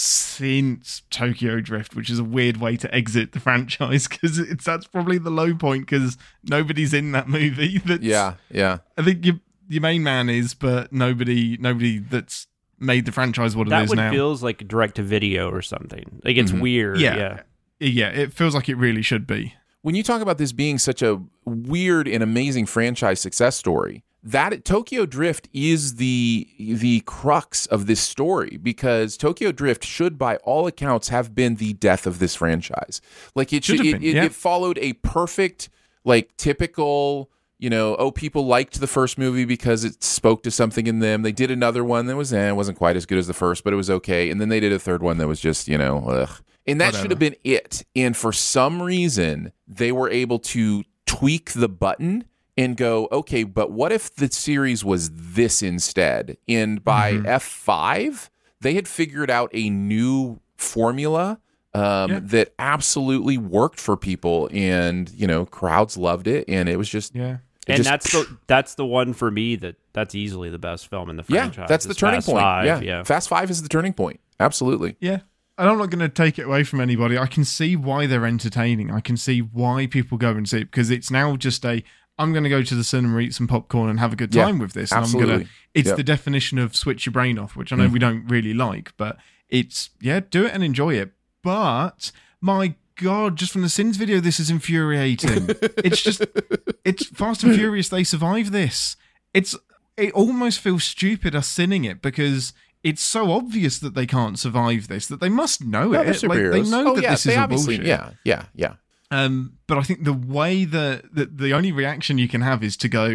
since Tokyo Drift, which is a weird way to exit the franchise because it's that's probably the low point because nobody's in that movie. That's, Yeah, yeah. I think your your main man is, but nobody nobody that's made the franchise what it That is one now. feels like direct to video or something. Like it's Mhm. weird. yeah, Yeah. yeah, it feels like it really should be. When you talk about this being such a weird and amazing franchise success story, that Tokyo Drift is the the crux of this story because Tokyo Drift should, by all accounts, have been the death of this franchise. Like it Should should, have it, been, it, yeah. it followed a perfect, like typical, you know, oh, people liked the first movie because it spoke to something in them. They did another one that was, eh, it wasn't quite as good as the first, but it was okay. And then they did a third one that was just, you know, ugh. And that Whatever. should have been it. And for some reason, they were able to tweak the button and go, okay, but what if the series was this instead? And by Mm-hmm. F five, they had figured out a new formula um, Yeah. that absolutely worked for people. And, you know, crowds loved it. And it was just, Yeah. it And just- that's the that's the one for me that that's easily the best film in the yeah, franchise. that's the is turning Fast point. Five, yeah. yeah. Fast Five is the turning point. Absolutely. Yeah. And I'm not going to take it away from anybody. I can see why they're entertaining. I can see why people go and see it because it's now just a, I'm going to go to the cinema, eat some popcorn and have a good Yeah, time with this. And I'm absolutely. going to, it's Yep. the definition of switch your brain off, which I know we don't really like, but it's, yeah, do it and enjoy it. But my God, just from the Sins video, this is infuriating. It's just, it's Fast and Furious. They survive this. It's, it almost feels stupid us sinning it because it's so obvious that they can't survive this that they must know No, it. they're Like, they superheroes. know oh, that yeah, this they is all obviously, bullshit. yeah, yeah, yeah. Um, but I think the way that the, the only reaction you can have is to go,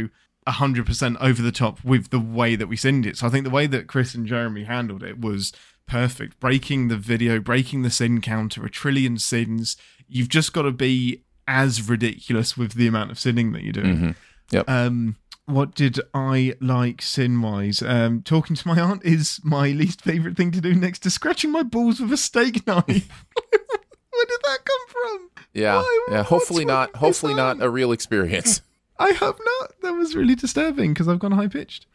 one hundred percent over the top with the way that we sinned it. So I think the way that Chris and Jeremy handled it was perfect. Breaking the video, breaking the sin counter, a trillion sins. You've just got to be as ridiculous with the amount of sinning that you're doing. Mm-hmm. Yep. Um, what did I like sin-wise? Um, talking to my aunt is my least favourite thing to do next to scratching my balls with a steak knife. Where did that come from? Yeah, Why? yeah. Hopefully What's not. Hopefully not a real experience. I hope not. That was really disturbing because I've gone high pitched.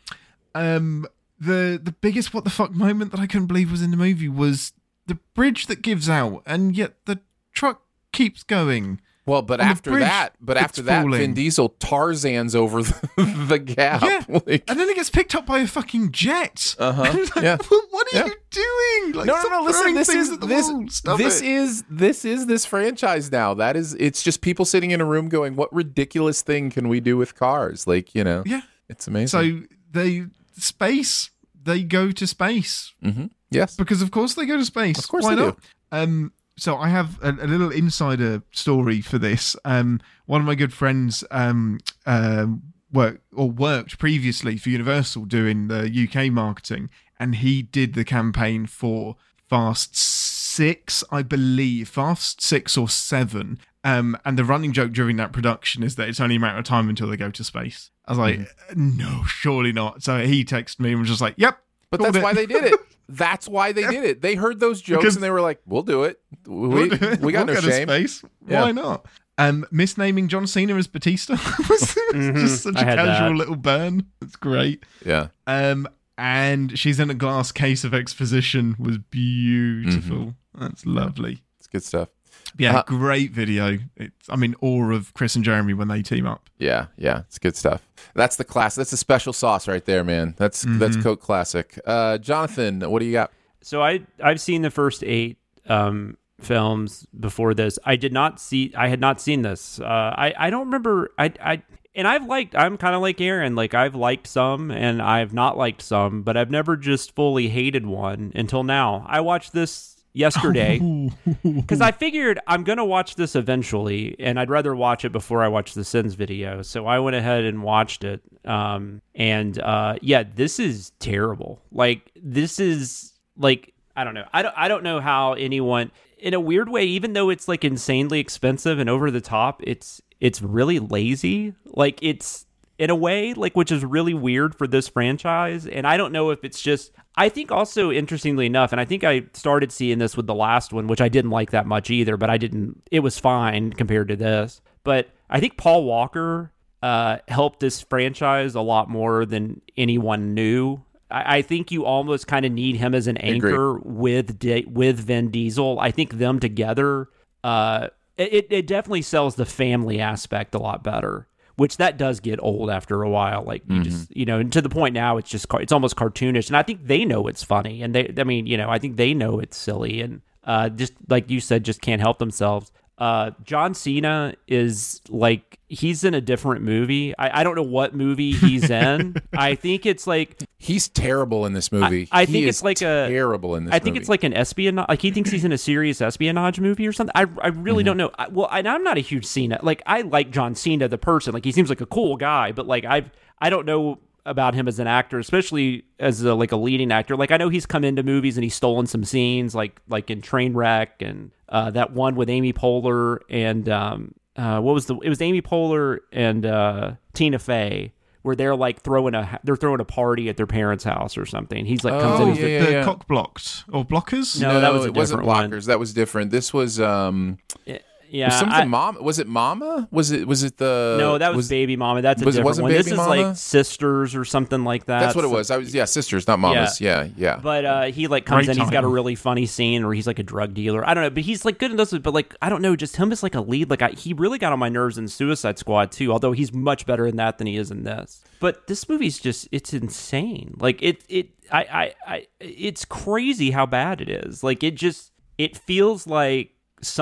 Um, the the biggest what the fuck moment that I couldn't believe was in the movie was the bridge that gives out, and yet the truck keeps going. Well, but On the after bridge, that, but it's after that, falling. Vin Diesel Tarzan's over the, the gap. Yeah, Like, and then it gets picked up by a fucking jet. Uh-huh. Like, Yeah. what are Yeah. you doing? Like, no, no, stop no. Listen, throwing this things is at the this. wall. Stop This it. is this is this franchise now. That is, it's just people sitting in a room going, "What ridiculous thing can we do with cars?" Like, you know, Yeah. it's amazing. So they space. They go to space. Mm-hmm. Yes, Because of course they go to space. Of course Why they not? do. Um, so I have a, a little insider story for this. Um, one of my good friends um, um, worked or worked previously for Universal doing the U K marketing, and he did the campaign for Fast Six, I believe, Fast Six or Seven. Um, and the running joke during that production is that it's only a matter of time until they go to space. I was like, Mm-hmm. no, surely not. So he texted me and was just like, "Yep." but called that's it. why they did it. That's why they did it. They heard those jokes Because- and they were like, "We'll do it. We We'll do it. we got We'll no go to shame." space. Yeah. Why not? Um, misnaming John Cena as Batista was just such I a had casual that. little burn. It's great. Yeah. Um, and she's in a glass case of exposition was beautiful. That's lovely. It's good stuff. Yeah, Uh, great video. It's, I mean, awe of Chris and Jeremy when they team up. Yeah, yeah, it's good stuff. That's the class. That's a special sauce right there, man. That's that's Coke Classic. Uh, Jonathan, what do you got? So I I've seen the first eight um, films before this. I did not see. I had not seen this. Uh, I I don't remember. I I and I've liked. I'm kind of like Aaron. Like I've liked some and I've not liked some, but I've never just fully hated one until now. I watched this yesterday because I figured I'm gonna watch this eventually, and I'd rather watch it before I watch the Sins video. So I went ahead and watched it. Um, and uh, yeah, this is terrible. Like this is like I don't know. I don't. I don't know how anyone, in a weird way, even though it's like insanely expensive and over the top, it's it's really lazy. Like it's in a way, like, which is really weird for this franchise. And I don't know if it's just, I think also interestingly enough, and I think I started seeing this with the last one, which I didn't like that much either, but I didn't, it was fine compared to this. But I think Paul Walker uh, helped this franchise a lot more than anyone knew. I, I think you almost kind of need him as an anchor with Di- with Vin Diesel. I think them together, uh, it, it definitely sells the family aspect a lot better. Which that does get old after a while. Like you mm-hmm. just, you know, and to the point now it's just, it's almost cartoonish. And I think they know it's funny. And they, I mean, you know, I think they know it's silly. And uh, just like you said, just can't help themselves. Uh, John Cena is like, he's in a different movie. I, I don't know what movie he's in. I think it's like... He's terrible in this movie. I, I he think is it's like a... terrible in this I think movie. it's like an espionage... Like he thinks he's in a serious espionage movie or something. I, I really mm-hmm. don't know. I, well, I, I'm not a huge Cena. Like, I like John Cena, the person. Like, he seems like a cool guy. But, like, I've, I don't know about him as an actor, especially as a, like a leading actor. Like I know he's come into movies and he's stolen some scenes, like like in Trainwreck and uh, that one with Amy Poehler and um, uh, what was the? It was Amy Poehler and uh, Tina Fey, where they're like throwing a they're throwing a party at their parents' house or something. He's like comes Oh, in. the, yeah, the yeah. cock blocked or blockers? No, that was a it wasn't different blockers. one. That was different. This was um, Yeah, was something I- mom. Was it Mama? Was it? Was it the? no, that was, Baby Mama. That's a was- it different wasn't one. This Baby is Mama? like Sisters or something like that. That's what it So- was. I was yeah, sisters, not mamas. Yeah, yeah. But uh, he like comes Great in. He's got a title. really funny scene where he's like a drug dealer. I don't know, but he's like good in this. But like I don't know, just him as like a lead. Like I, he really got on my nerves in Suicide Squad too. Although he's much better in that than he is in this. But this movie's just it's insane. Like it it I I, I it's crazy how bad it is. Like it just it feels like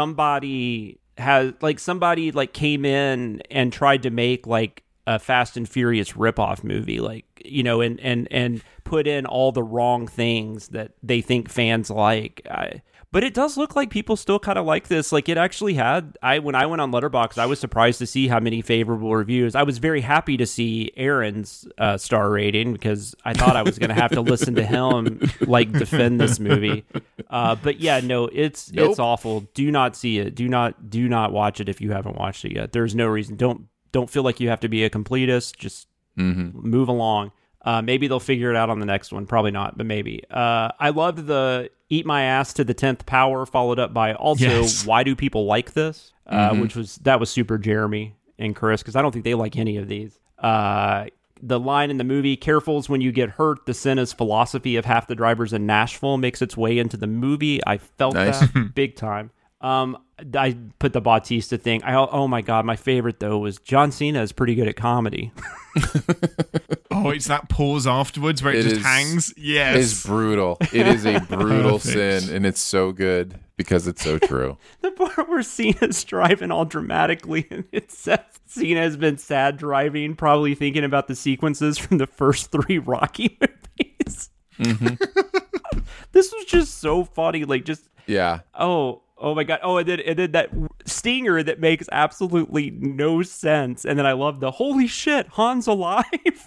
somebody has like somebody like came in and tried to make like a Fast and Furious ripoff movie, like, you know, and and and put in all the wrong things that they think fans like. I, But it does look like people still kind of like this. Like it actually had, I when I went on Letterboxd, I was surprised to see how many favorable reviews. I was very happy to see Aaron's uh, star rating because I thought I was going to have to listen to him like defend this movie. Uh, but yeah, no, it's Nope. it's awful. Do not see it. Do not do not watch it if you haven't watched it yet. There's no reason. Don't don't feel like you have to be a completist. Just Mm-hmm. move along. Uh, maybe they'll figure it out on the next one. Probably not, but maybe. Uh, I loved the Eat My Ass to the tenth Power, followed up by also Yes. Why Do People Like This? Uh, Mm-hmm. Which was, that was super Jeremy and Chris, because I don't think they like any of these. Uh, the line in the movie, careful is when you get hurt, the Senna's philosophy of half the drivers in Nashville makes its way into the movie. I felt Nice. that big time. Um, I put the Bautista thing. I, oh my God, my favorite though was John Cena is pretty good at comedy. Oh, it's that pause afterwards where it, It just is- hangs. Yes. It is brutal. It is a brutal Perfect. sin, and it's so good because it's so true. The part where Cena's driving all dramatically and it says Cena has been sad driving, probably thinking about the sequences from the first three Rocky movies. Mm-hmm. This was just so funny. Like, just, Yeah. oh, oh my God. Oh, and then, and then that stinger that makes absolutely no sense. And then I love the holy shit, Han's alive.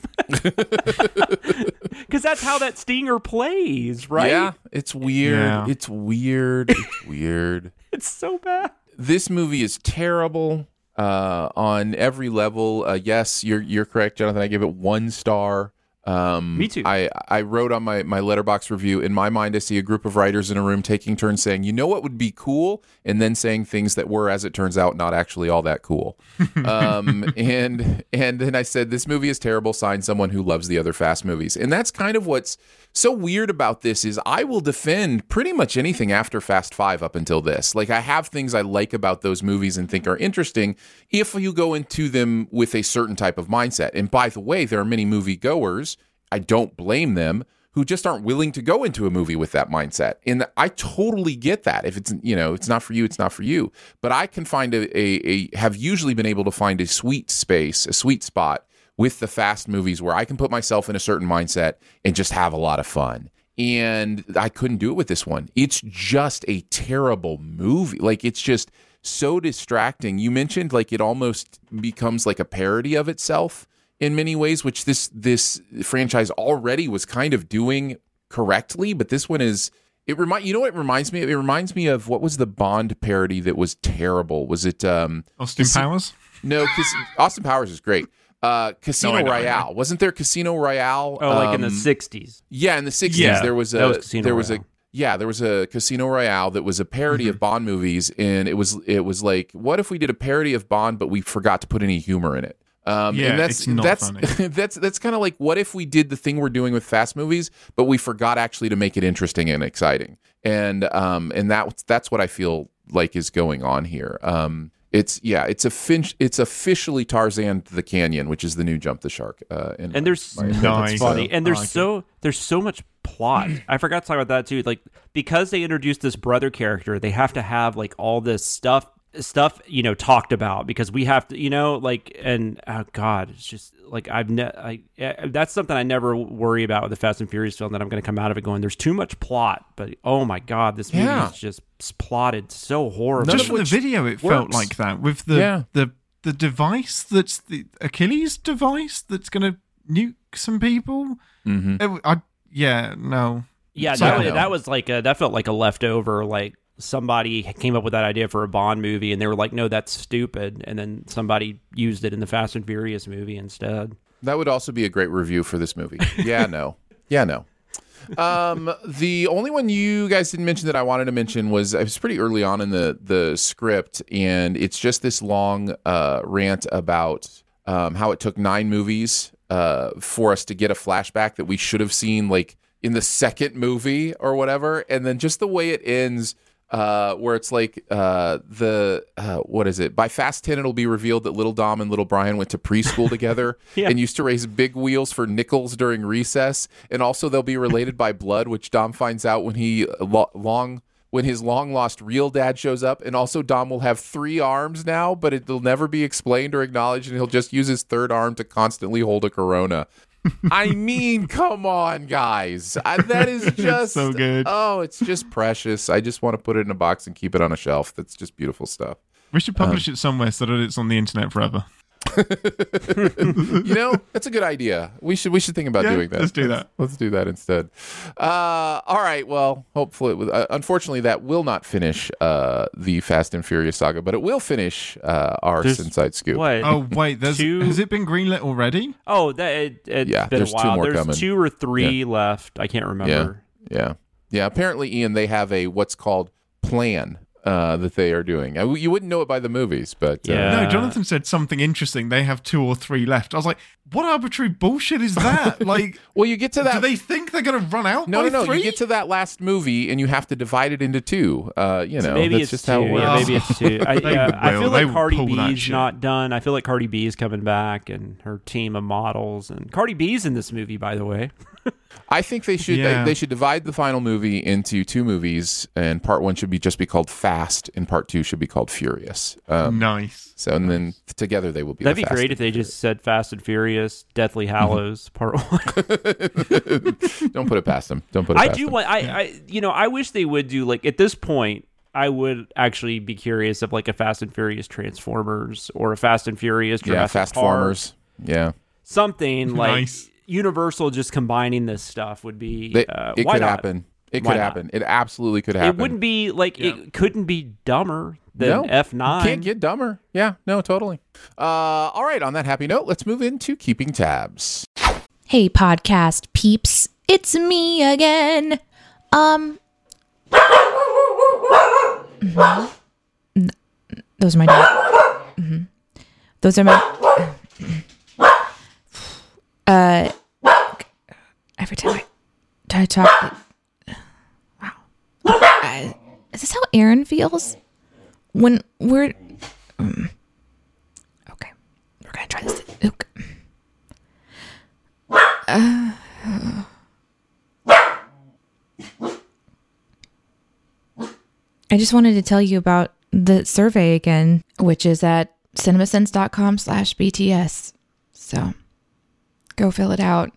Because that's how that stinger plays, right? Yeah. It's weird. Yeah. It's weird. It's weird. It's so bad. This movie is terrible uh, on every level. Uh, yes, you're you're correct, Jonathan. I give it one star. Um, Me too. I, I wrote on my, my Letterboxd review, in my mind, I see a group of writers in a room taking turns saying, you know what would be cool? And then saying things that were, as it turns out, not actually all that cool. um, and and then I said, this movie is terrible. Sign someone who loves the other Fast movies. And that's kind of what's so weird about this is I will defend pretty much anything after Fast Five up until this. Like I have things I like about those movies and think are interesting if you go into them with a certain type of mindset. And by the way, there are many movie goers, I don't blame them, who just aren't willing to go into a movie with that mindset. And I totally get that. If it's, you know, it's not for you, it's not for you. But I can find a, a, a have usually been able to find a sweet space, a sweet spot with the Fast movies where I can put myself in a certain mindset and just have a lot of fun. And I couldn't do it with this one. It's just a terrible movie. Like, it's just so distracting. You mentioned like it almost becomes like a parody of itself in many ways, which this this franchise already was kind of doing correctly. But this one is, it remind you know what it reminds me of? It reminds me of, what was the Bond parody that was terrible? Was it um Austin Powers? no, Cas- Austin Powers is great. Uh, Casino No, I know, I know. Royale. Wasn't there Casino Royale? Oh, like in the um, sixties. Yeah, in the sixties, Yeah, there was a that was Casino there was Royale. a yeah, there was a Casino Royale that was a parody Mm-hmm. of Bond movies, and it was it was like, what if we did a parody of Bond, but we forgot to put any humor in it? Um, Yeah, and that's it's not that's funny. that's that's kind of like, what if we did the thing we're doing with Fast movies, but we forgot actually to make it interesting and exciting, and um and that that's what I feel like is going on here. Um, It's yeah, it's a finch, it's officially Tarzan the Canyon, which is the new Jump the Shark. Uh, in And my- there's my- Nice. it's funny, So, and I there's like so there's so much plot. I forgot to talk about that too. Like, because they introduced this brother character, they have to have like all this stuff stuff you know talked about, because we have to, you know, like, and oh god, it's just like I've ne- I eh, that's something I never worry about with the Fast and Furious film, that I'm going to come out of it going, there's too much plot. But oh my god, this movie Yeah. is just plotted so horribly. None Just of from the which video, it felt works. like that with the Yeah. the the device that's the Achilles device that's going to nuke some people. Mhm. It- I, yeah, no. Yeah, So- that, Yeah. was, that was like a, that felt like a leftover. Like, somebody came up with that idea for a Bond movie, and they were like, "No, that's stupid," and then somebody used it in the Fast and Furious movie instead. That would also be a great review for this movie. Yeah, no. Yeah, no. Um, the only one you guys didn't mention that I wanted to mention was, it was pretty early on in the the script, and it's just this long uh, rant about um, how it took nine movies uh, for us to get a flashback that we should have seen like in the second movie or whatever, and then just the way it ends. Uh, where it's like uh, the uh, what is it? By Fast ten, it'll be revealed that Little Dom and Little Brian went to preschool together Yeah. and used to raise big wheels for nickels during recess, and also they'll be related by blood, which Dom finds out when he uh, lo- long when his long lost real dad shows up, and also Dom will have three arms now, but it'll never be explained or acknowledged, and he'll just use his third arm to constantly hold a Corona. I mean, come on, guys. I, that is just so good. Oh, it's just precious. I just want to put it in a box and keep it on a shelf. That's just beautiful stuff. We should publish um, it somewhere so that it's on the internet forever. You know, that's a good idea. We should we should think about yeah, doing that. Let's do that. Let's, let's do that instead. Uh, all right. Well, hopefully, it will, uh, unfortunately, that will not finish uh, the Fast and Furious saga, but it will finish uh, our There's, Inside Scoop. What? Oh wait, there's two... has it been greenlit already? Oh, that it, it's yeah, been there's a while. two more there's coming. two or three yeah. left. I can't remember. Yeah, yeah, yeah. Apparently, Ian, they have a what's called plan. Uh, that they are doing. I, you wouldn't know it by the movies, but uh, yeah. No, Jonathan said something interesting. They have two or three left. I was like, what arbitrary bullshit is that? Like, well, you get to that. Do they think they're going to run out? No, by no, no. three? You get to that last movie, and you have to divide it into two. Uh, you know, so maybe that's it's just two. how it works. Yeah, maybe it's two. I, They uh, I will. feel They like will Cardi pull that B's shit. not done. I feel like Cardi B is coming back, and her team of models. And Cardi B's in this movie, by the way. I think they should Yeah. they, they should divide the final movie into two movies, and part one should be just be called Fast, and part two should be called Furious. Um, Nice. So and then together they will be. That'd the be Fast great and if they Furious. just said Fast and Furious, Deathly Hallows, Part One. Don't put it past them. Don't put it I past do them. want. I, I, you know, I wish they would do like at this point. I would actually be curious of like a Fast and Furious Transformers or a Fast and Furious Yeah, Jurassic Fast Park. Farmers. Yeah, Something like Nice. Universal just combining this stuff would be. They- uh, it why could not? happen. It Why could not? happen. It absolutely could happen. It wouldn't be like Yeah. it couldn't be dumber than No, F nine. Can't get dumber. Yeah, no, totally. Uh, all right. On that happy note, let's move into keeping tabs. Hey, podcast peeps, it's me again. Um, mhm. N- those are my dogs. Mhm. Those are my. Uh, every time I, I talk, wow. Uh, is this how Aaron feels when we're? Um, okay, we're gonna try this. Okay. Uh, I just wanted to tell you about the survey again, which is at cinemasense.com slash BTS. So go fill it out.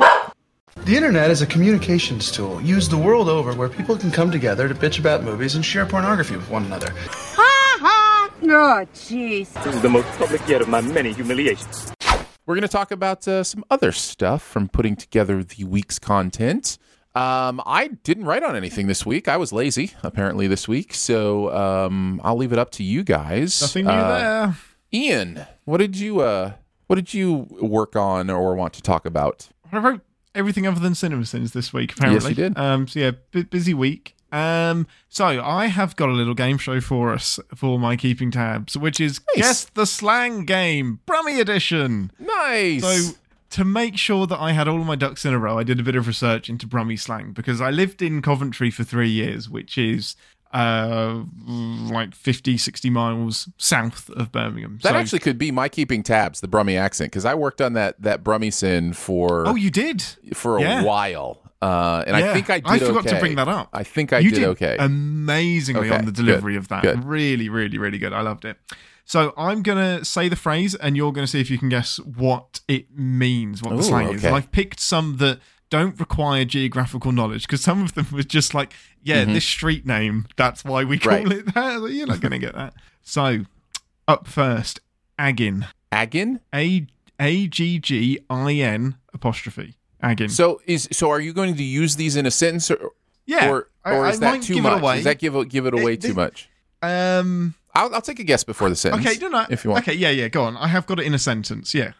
The internet is a communications tool used the world over where people can come together to bitch about movies and share pornography with one another. Ha ha! Oh, jeez. This is the most public yet of my many humiliations. We're going to talk about uh, some other stuff from putting together the week's content. Um, I didn't write on anything this week. I was lazy, apparently, this week. So um, I'll leave it up to you guys. Nothing new uh, there. Ian, what did you uh, what did you work on or want to talk about? I wrote everything other than CinemaSins this week, apparently. Yes, you did. Um, so yeah, b- busy week. Um, so I have got a little game show for us for my keeping tabs, which is Nice. Guess the Slang Game, Brummy Edition. Nice. So to make sure that I had all of my ducks in a row, I did a bit of research into Brummy slang because I lived in Coventry for three years, which is uh, like fifty, sixty miles south of Birmingham. that So- actually could be my keeping tabs, the Brummy accent, because I worked on that that Brummy sin for Oh, you did? for a Yeah. while. Uh, and I Yeah. think I did I forgot okay. to bring that up. I think I you did, okay. amazingly Okay, on the delivery good, of that. good. Really, really, really good. I loved it. So I'm going to say the phrase and you're going to see if you can guess what it means, what the Ooh, slang is. okay. And I've picked some that don't require geographical knowledge because some of them was just like, yeah, Mhm. this street name, that's why we call Right. it that. You're not going to get that. So up first, Agin. Agin? A A G G I N apostrophe. Agin. So is so are you going to use these in a sentence or Yeah, or, I- or I is that might too give it much? away. Does that give it- give it away It- too it- much? Um I'll, I'll take a guess before the sentence. Okay, no, no. If you want. Okay, yeah, yeah, go on. I have got it in a sentence, yeah.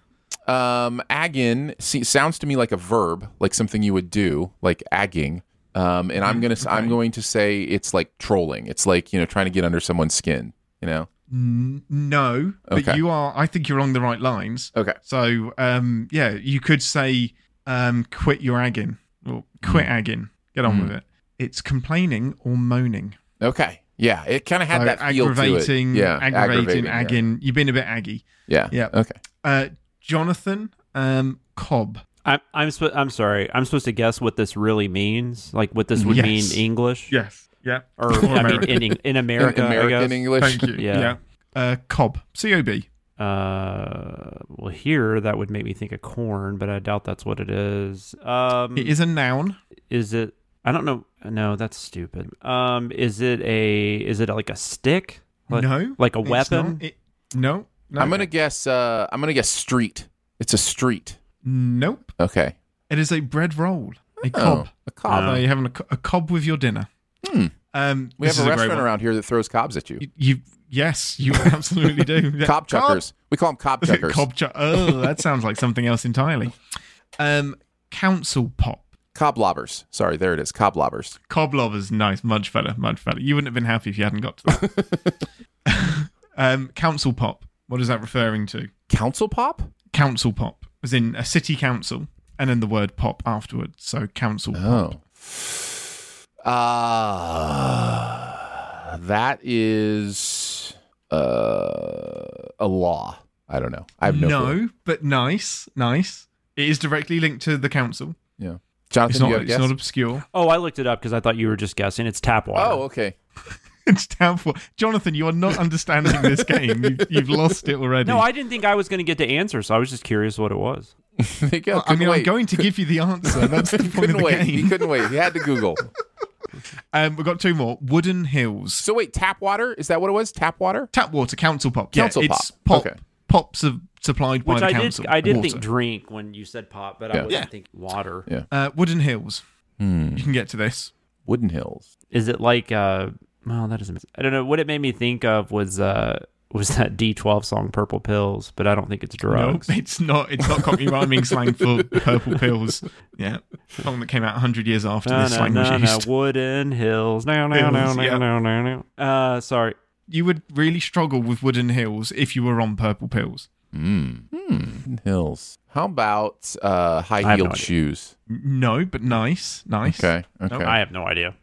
Um, agin see, sounds to me like a verb, like something you would do, like agging. Um, and I'm gonna s I'm okay. going to say it's like trolling. It's like, you know, trying to get under someone's skin. You know. N- no, but Okay. you are, I think you're along the right lines. Okay. So, um, yeah, you could say, um, quit your agging, or quit Mm. agging. Get on Mm. with it. It's complaining or moaning. Okay. Yeah, it kind of had So that feel to it. aggravating, Yeah, aggravating, yeah. agging. You've been a bit aggy. Yeah. Yeah. Okay. Uh, Jonathan, um, Cobb. I'm I'm sp- I'm sorry. I'm supposed to guess what this really means, like what this would Yes. mean English. Yes. Yeah. Or, I mean in Eng- in America. In American I guess. English. Thank you. Yeah. Yeah. Uh, Cobb. C O B. Uh, well, here that would make me think of corn, but I doubt that's what it is. Um, It is a noun. Is it? I don't know. No, that's stupid. Um, is it a? Is it like a stick? Like, No, like a it's weapon? not. It, no, no. I'm gonna guess. Uh, I'm gonna guess street. It's a street. Nope. Okay. It is a bread roll. A cob. Oh, a cob. So you're having a, co- a cob with your dinner. Hmm. Um, We this have is a great restaurant one. around here that throws cobs at you. You, you yes, you absolutely do. Cob chuckers. We call them cob chuckers. Cob chuck. Oh, that sounds like something else entirely. Um, council pop. Cob lobbers. Sorry, there it is. Cob lobbers. Cob lobbers. Nice. Much better. Much better. You wouldn't have been happy if you hadn't got to that. um, council pop. What is that referring to? Council pop? Council pop. As in a city council, and then the word pop afterwards. So council pop. Oh. Uh, that is uh, a law. I don't know. I have no No, clue. but nice. Nice. It is directly linked to the council. Yeah. Jonathan, It's do not, you have a it's guess? not obscure. Oh, I looked it up because I thought you were just guessing. It's tap water. Oh, okay. It's downfall. Jonathan, you are not understanding this game. You've, you've lost it already. No, I didn't think I was going to get to answer, so I was just curious what it was. There you go. Well, I Couldn't mean, wait. I'm going to give you the answer. That's the He point of couldn't the wait. He game. couldn't wait. He had to Google. Um, we've got two more. Wooden Hills. So wait, tap water? Is that what it was? Tap water? Tap water, council pop. Council yeah, it's pop. pop. Okay. Pops are supplied by Which the I council. did I did water. think drink when you said pop, but Yeah. I wasn't Yeah. thinking water. Yeah. Uh, Wooden Hills. Hmm. You can get to this. Wooden Hills. Is it like uh well that doesn't I don't know. What it made me think of was uh was that D twelve song Purple Pills, but I don't think it's drugs. No, it's not. It's not Cockney rhyming slang for purple pills. Yeah, song that came out one hundred years after No, this no, slang no, was no. used. Wooden Hills. No, no, no, Hills, no, yeah. no, no, no. Uh, sorry. You would really struggle with Wooden Hills if you were on purple pills. Mm. Hmm. Hills. How about uh, high have no heeled idea. shoes? No, but nice, nice. Okay. Okay. Nope. I have no idea.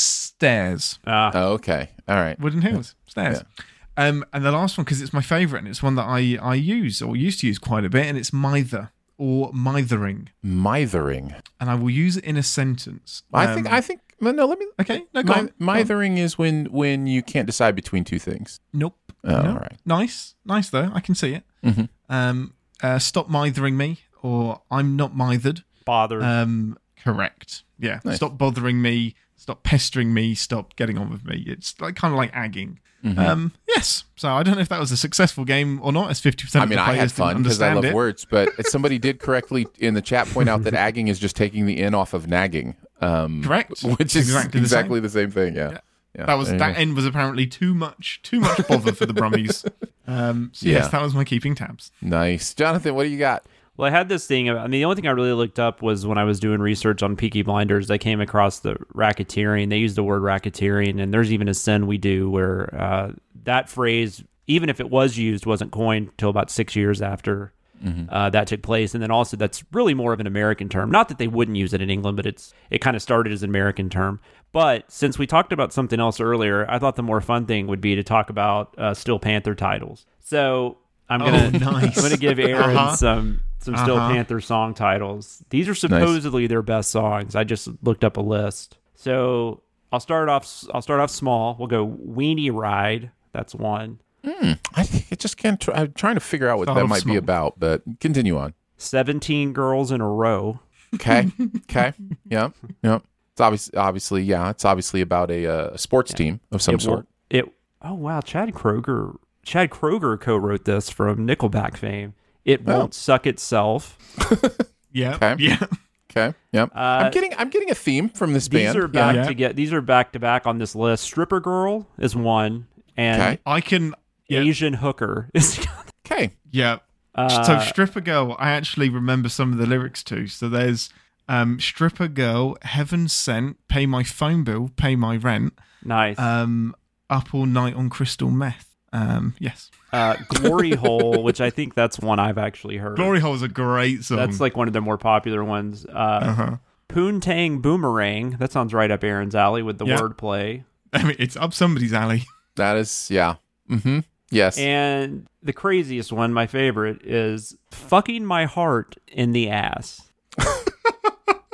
Stairs. Uh, Oh, okay. All right. Wooden Hills. Stairs. Um, and the last one, because it's my favourite, and it's one that I, I use or used to use quite a bit, and it's mither or mithering. Mithering. And I will use it in a sentence. I think. Um, I think. No, no, let me. Okay, no, go on. Mi- mithering is when when you can't decide between two things. Nope. Oh, no. all right. Nice. Nice, though. I can see it. Mm-hmm. Um, uh, stop mithering me, or I'm not mithered. bothered. Um, correct. Yeah. Nice. Stop bothering me. Stop pestering me. Stop getting on with me. It's like kind of like agging. Mm-hmm. Um, yes. So I don't know if that was a successful game or not, as fifty percent I of mean, the I players had didn't fun because I understand love it. words, but somebody did correctly in the chat point out that agging is just taking the N off of nagging. Um, Correct. Which is Exactly exactly, the same. the same thing. Yeah. Yeah. Yeah, That was there you that go. end was apparently too much, too much bother for the Brummies. Um, so Yeah. yes, that was my keeping tabs. Nice. Jonathan, what do you got? Well, I had this thing. I mean, the only thing I really looked up was when I was doing research on Peaky Blinders, I came across the racketeering. They used the word racketeering, and there's even a sin we do where uh, that phrase, even if it was used, wasn't coined until about six years after Mm-hmm. uh, that took place. And then also, that's really more of an American term. Not that they wouldn't use it in England, but it's it kind of started as an American term. But since we talked about something else earlier, I thought the more fun thing would be to talk about uh, Steel Panther titles. So I'm gonna Oh, nice. I'm gonna give Aaron Uh-huh. some some Steel Uh-huh. Panther song titles. These are supposedly their best songs. I just looked up a list. So I'll start off. I'll start off small. We'll go Weenie Ride. That's one. Mm, I, I just can't. Tr- I'm trying to figure out what Start that off might be small. about, but continue on. Seventeen Girls in a Row. Okay. Okay. Yeah. Yeah. It's obviously, obviously, yeah. It's obviously about a, uh, a sports team of some it sort. Will, it. Oh wow, Chad Kroger. Chad Kroger co-wrote this from Nickelback fame. It Oh. won't suck itself. Yeah. Okay. Yeah. Okay. Yep. Uh, I'm getting. I'm getting a theme from this These band. are back Yeah. to get. These are back to back on this list. Stripper Girl is one, and Okay. I can. Yeah. Asian Hooker is. Okay. Yeah. Uh, so Stripper Girl, I actually remember some of the lyrics too. So there's um, Stripper Girl, Heaven Sent, Pay My Phone Bill, Pay My Rent, nice. um, Up All Night on Crystal Meth. Um, yes. Uh, Glory Hole, which I think that's one I've actually heard. Glory Hole's a great song. That's like one of the more popular ones. Uh, Uh-huh. Poontang Boomerang. That sounds right up Aaron's alley with the Yeah. wordplay. I mean, it's up somebody's alley. That is. Yeah. Mm-hmm. Yes. And the craziest one, my favorite, is Fucking My Heart in the Ass.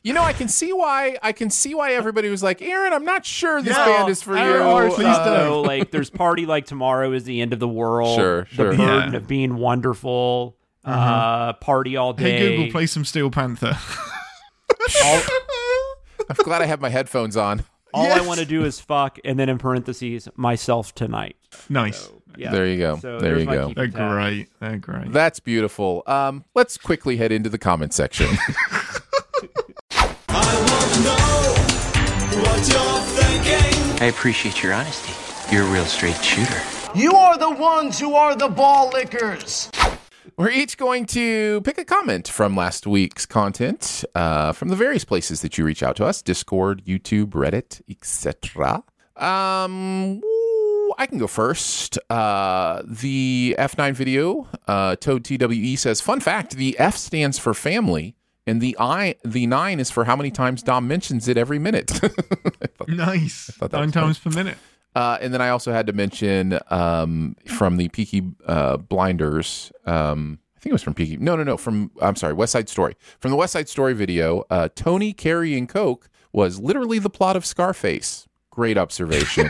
You know, I can see why. I can see why everybody was like, Aaron, I'm not sure this Yeah, band is for Aaron, you. or please Uh, don't. So, like, there's Party Like Tomorrow is the end of the world. Sure, sure. The burden Yeah. of being wonderful. Uh, party all day. Hey Google, play some Steel Panther. All, I'm glad I have my headphones on. all Yes. I want to do is fuck, and then in parentheses, myself tonight. Nice. Yeah. There you go. So there there's you my go. keep They're tab. great. They're great. That's beautiful. Um, let's quickly head into the comment section. I appreciate your honesty. You're a real straight shooter. You are the ones who are the ball lickers. We're each going to pick a comment from last week's content uh, from the various places that you reach out to us: Discord, YouTube, Reddit, et cetera. Um, ooh, I can go first. Uh, the F nine video, uh, Toad T W E says, "Fun fact: the F stands for family, and the I, the nine is for how many times Dom mentions it every minute." thought, Nice. thought that Nine was times per minute. Uh, and then I also had to mention um, from the Peaky uh, Blinders. Um, I think it was from Peaky. No, no, no. From I'm sorry, West Side Story. From the West Side Story video, uh, Tony carrying coke was literally the plot of Scarface. Great observation.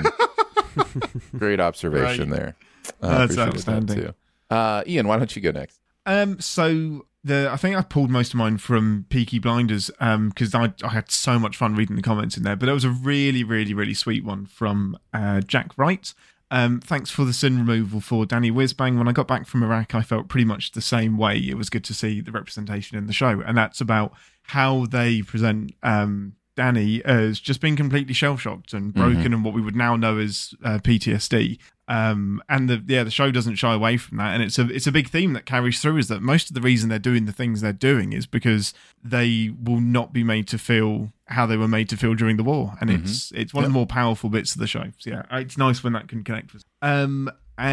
Great observation Right. there. Uh, That's appreciated outstanding. That too. Uh, Ian, why don't you go next? Um, so the I think I pulled most of mine from Peaky Blinders um because I I had so much fun reading the comments in there. But there was a really really really sweet one from uh, Jack Wright. Um, thanks for the sin removal for Danny Whizbang. When I got back from Iraq, I felt pretty much the same way. It was good to see the representation in the show, and that's about how they present um, Danny as just being completely shell shocked and broken, Mm-hmm. and what we would now know as uh, P T S D. Um, and the yeah, the show doesn't shy away from that, and it's a it's a big theme that carries through. Is that most of the reason they're doing the things they're doing is because they will not be made to feel how they were made to feel during the war, and Mm-hmm. it's it's one of the more powerful bits of the show. So yeah, it's nice when that can connect with. Um,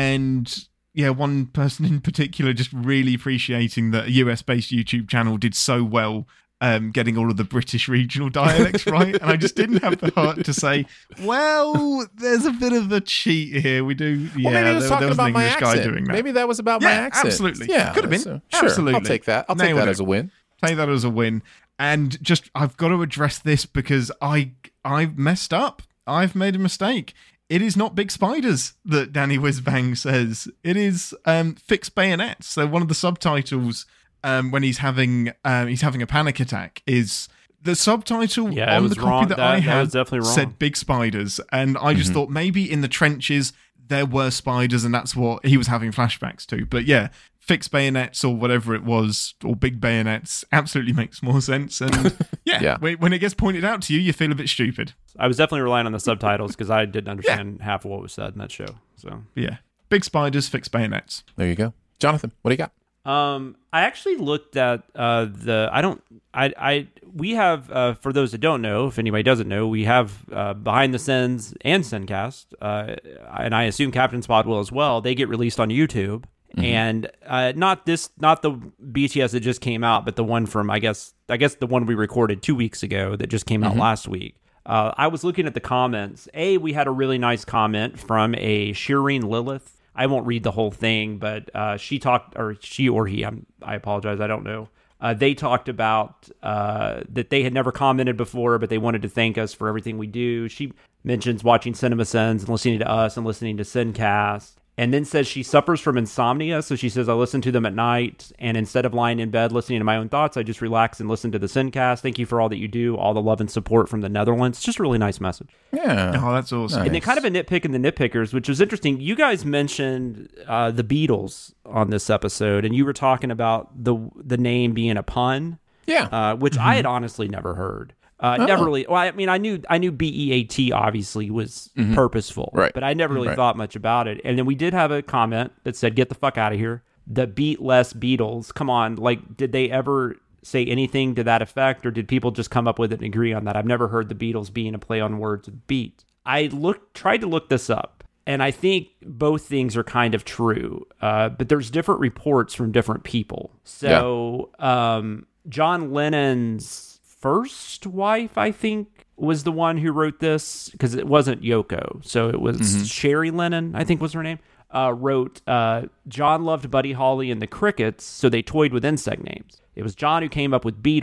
and yeah, one person in particular just really appreciating that a U S based YouTube channel did so well. Um, getting all of the British regional dialects right, and I just didn't have the heart to say, "Well, there's a bit of a cheat here. We do, yeah." Well, maybe he was there, talking there was about an my English guy accent. doing that. Maybe that was about my Yeah, accent. absolutely. Yeah, Could have been. so- sure, Absolutely. I'll take that. I'll take Nailed that it. as a win. Take that as a win. And just, I've got to address this because I, I've messed up. I've made a mistake. It is not big spiders that Danny Whizbang says. It is um, fixed bayonets. So one of the subtitles um, when he's having um, he's having a panic attack is the subtitle Yeah, it on was the copy wrong. that, That- I that had was definitely wrong. said big spiders, and I just thought maybe in the trenches there were spiders, and that's what he was having flashbacks to. But yeah, fixed bayonets or whatever it was, or big bayonets, absolutely makes more sense. And yeah, Yeah. When, when it gets pointed out to you, you feel a bit stupid. I was definitely relying on the subtitles because I didn't understand half of what was said in that show. So Yeah, big spiders, fixed bayonets. There you go. Jonathan, what do you got? Um, I actually looked at uh, the. I don't. I. I. We have. Uh, for those that don't know, if anybody doesn't know, we have uh, Behind the Sins and Sincast, uh, and I assume Captain Spot will as well. They get released on YouTube, mm-hmm. and uh, not this, not the B T S that just came out, but the one from I guess. I guess the one we recorded two weeks ago that just came out Mm-hmm. last week. Uh, I was looking at the comments. A, we had a really nice comment from a Shireen Lilith. I won't read the whole thing, but uh, she talked, or she or he, I'm, I apologize, I don't know. Uh, they talked about uh, that they had never commented before, but they wanted to thank us for everything we do. She mentions watching Cinema Sins and listening to us and listening to Sincast. And then says she suffers from insomnia. So she says, I listen to them at night. And instead of lying in bed listening to my own thoughts, I just relax and listen to the Sincast. Thank you for all that you do. All the love and support from the Netherlands. Just a really nice message. Yeah. Oh, that's awesome. Nice. And then kind of a nitpick in the nitpickers, which was interesting. You guys mentioned uh, the Beatles on this episode, and you were talking about the the name being a pun. Yeah. Uh, which Mm-hmm. I had honestly never heard. Uh, Oh. Never really. Well, I mean, I knew I knew B E A T obviously was purposeful, Right. but I never really Right. thought much about it. And then we did have a comment that said, "Get the fuck out of here." The beat less Beatles. Come on, like, did they ever say anything to that effect, or did people just come up with it and agree on that? I've never heard the Beatles being a play on words of beat. I looked, tried to look this up, and I think both things are kind of true, uh, but there's different reports from different people. So, um, John Lennon's first wife, I think, was the one who wrote this, because it wasn't Yoko. So it was Mm-hmm. Sherry Lennon, I think was her name, uh, wrote, uh, John loved Buddy Holly and the Crickets, so they toyed with insect names. It was John who came up with Beatles,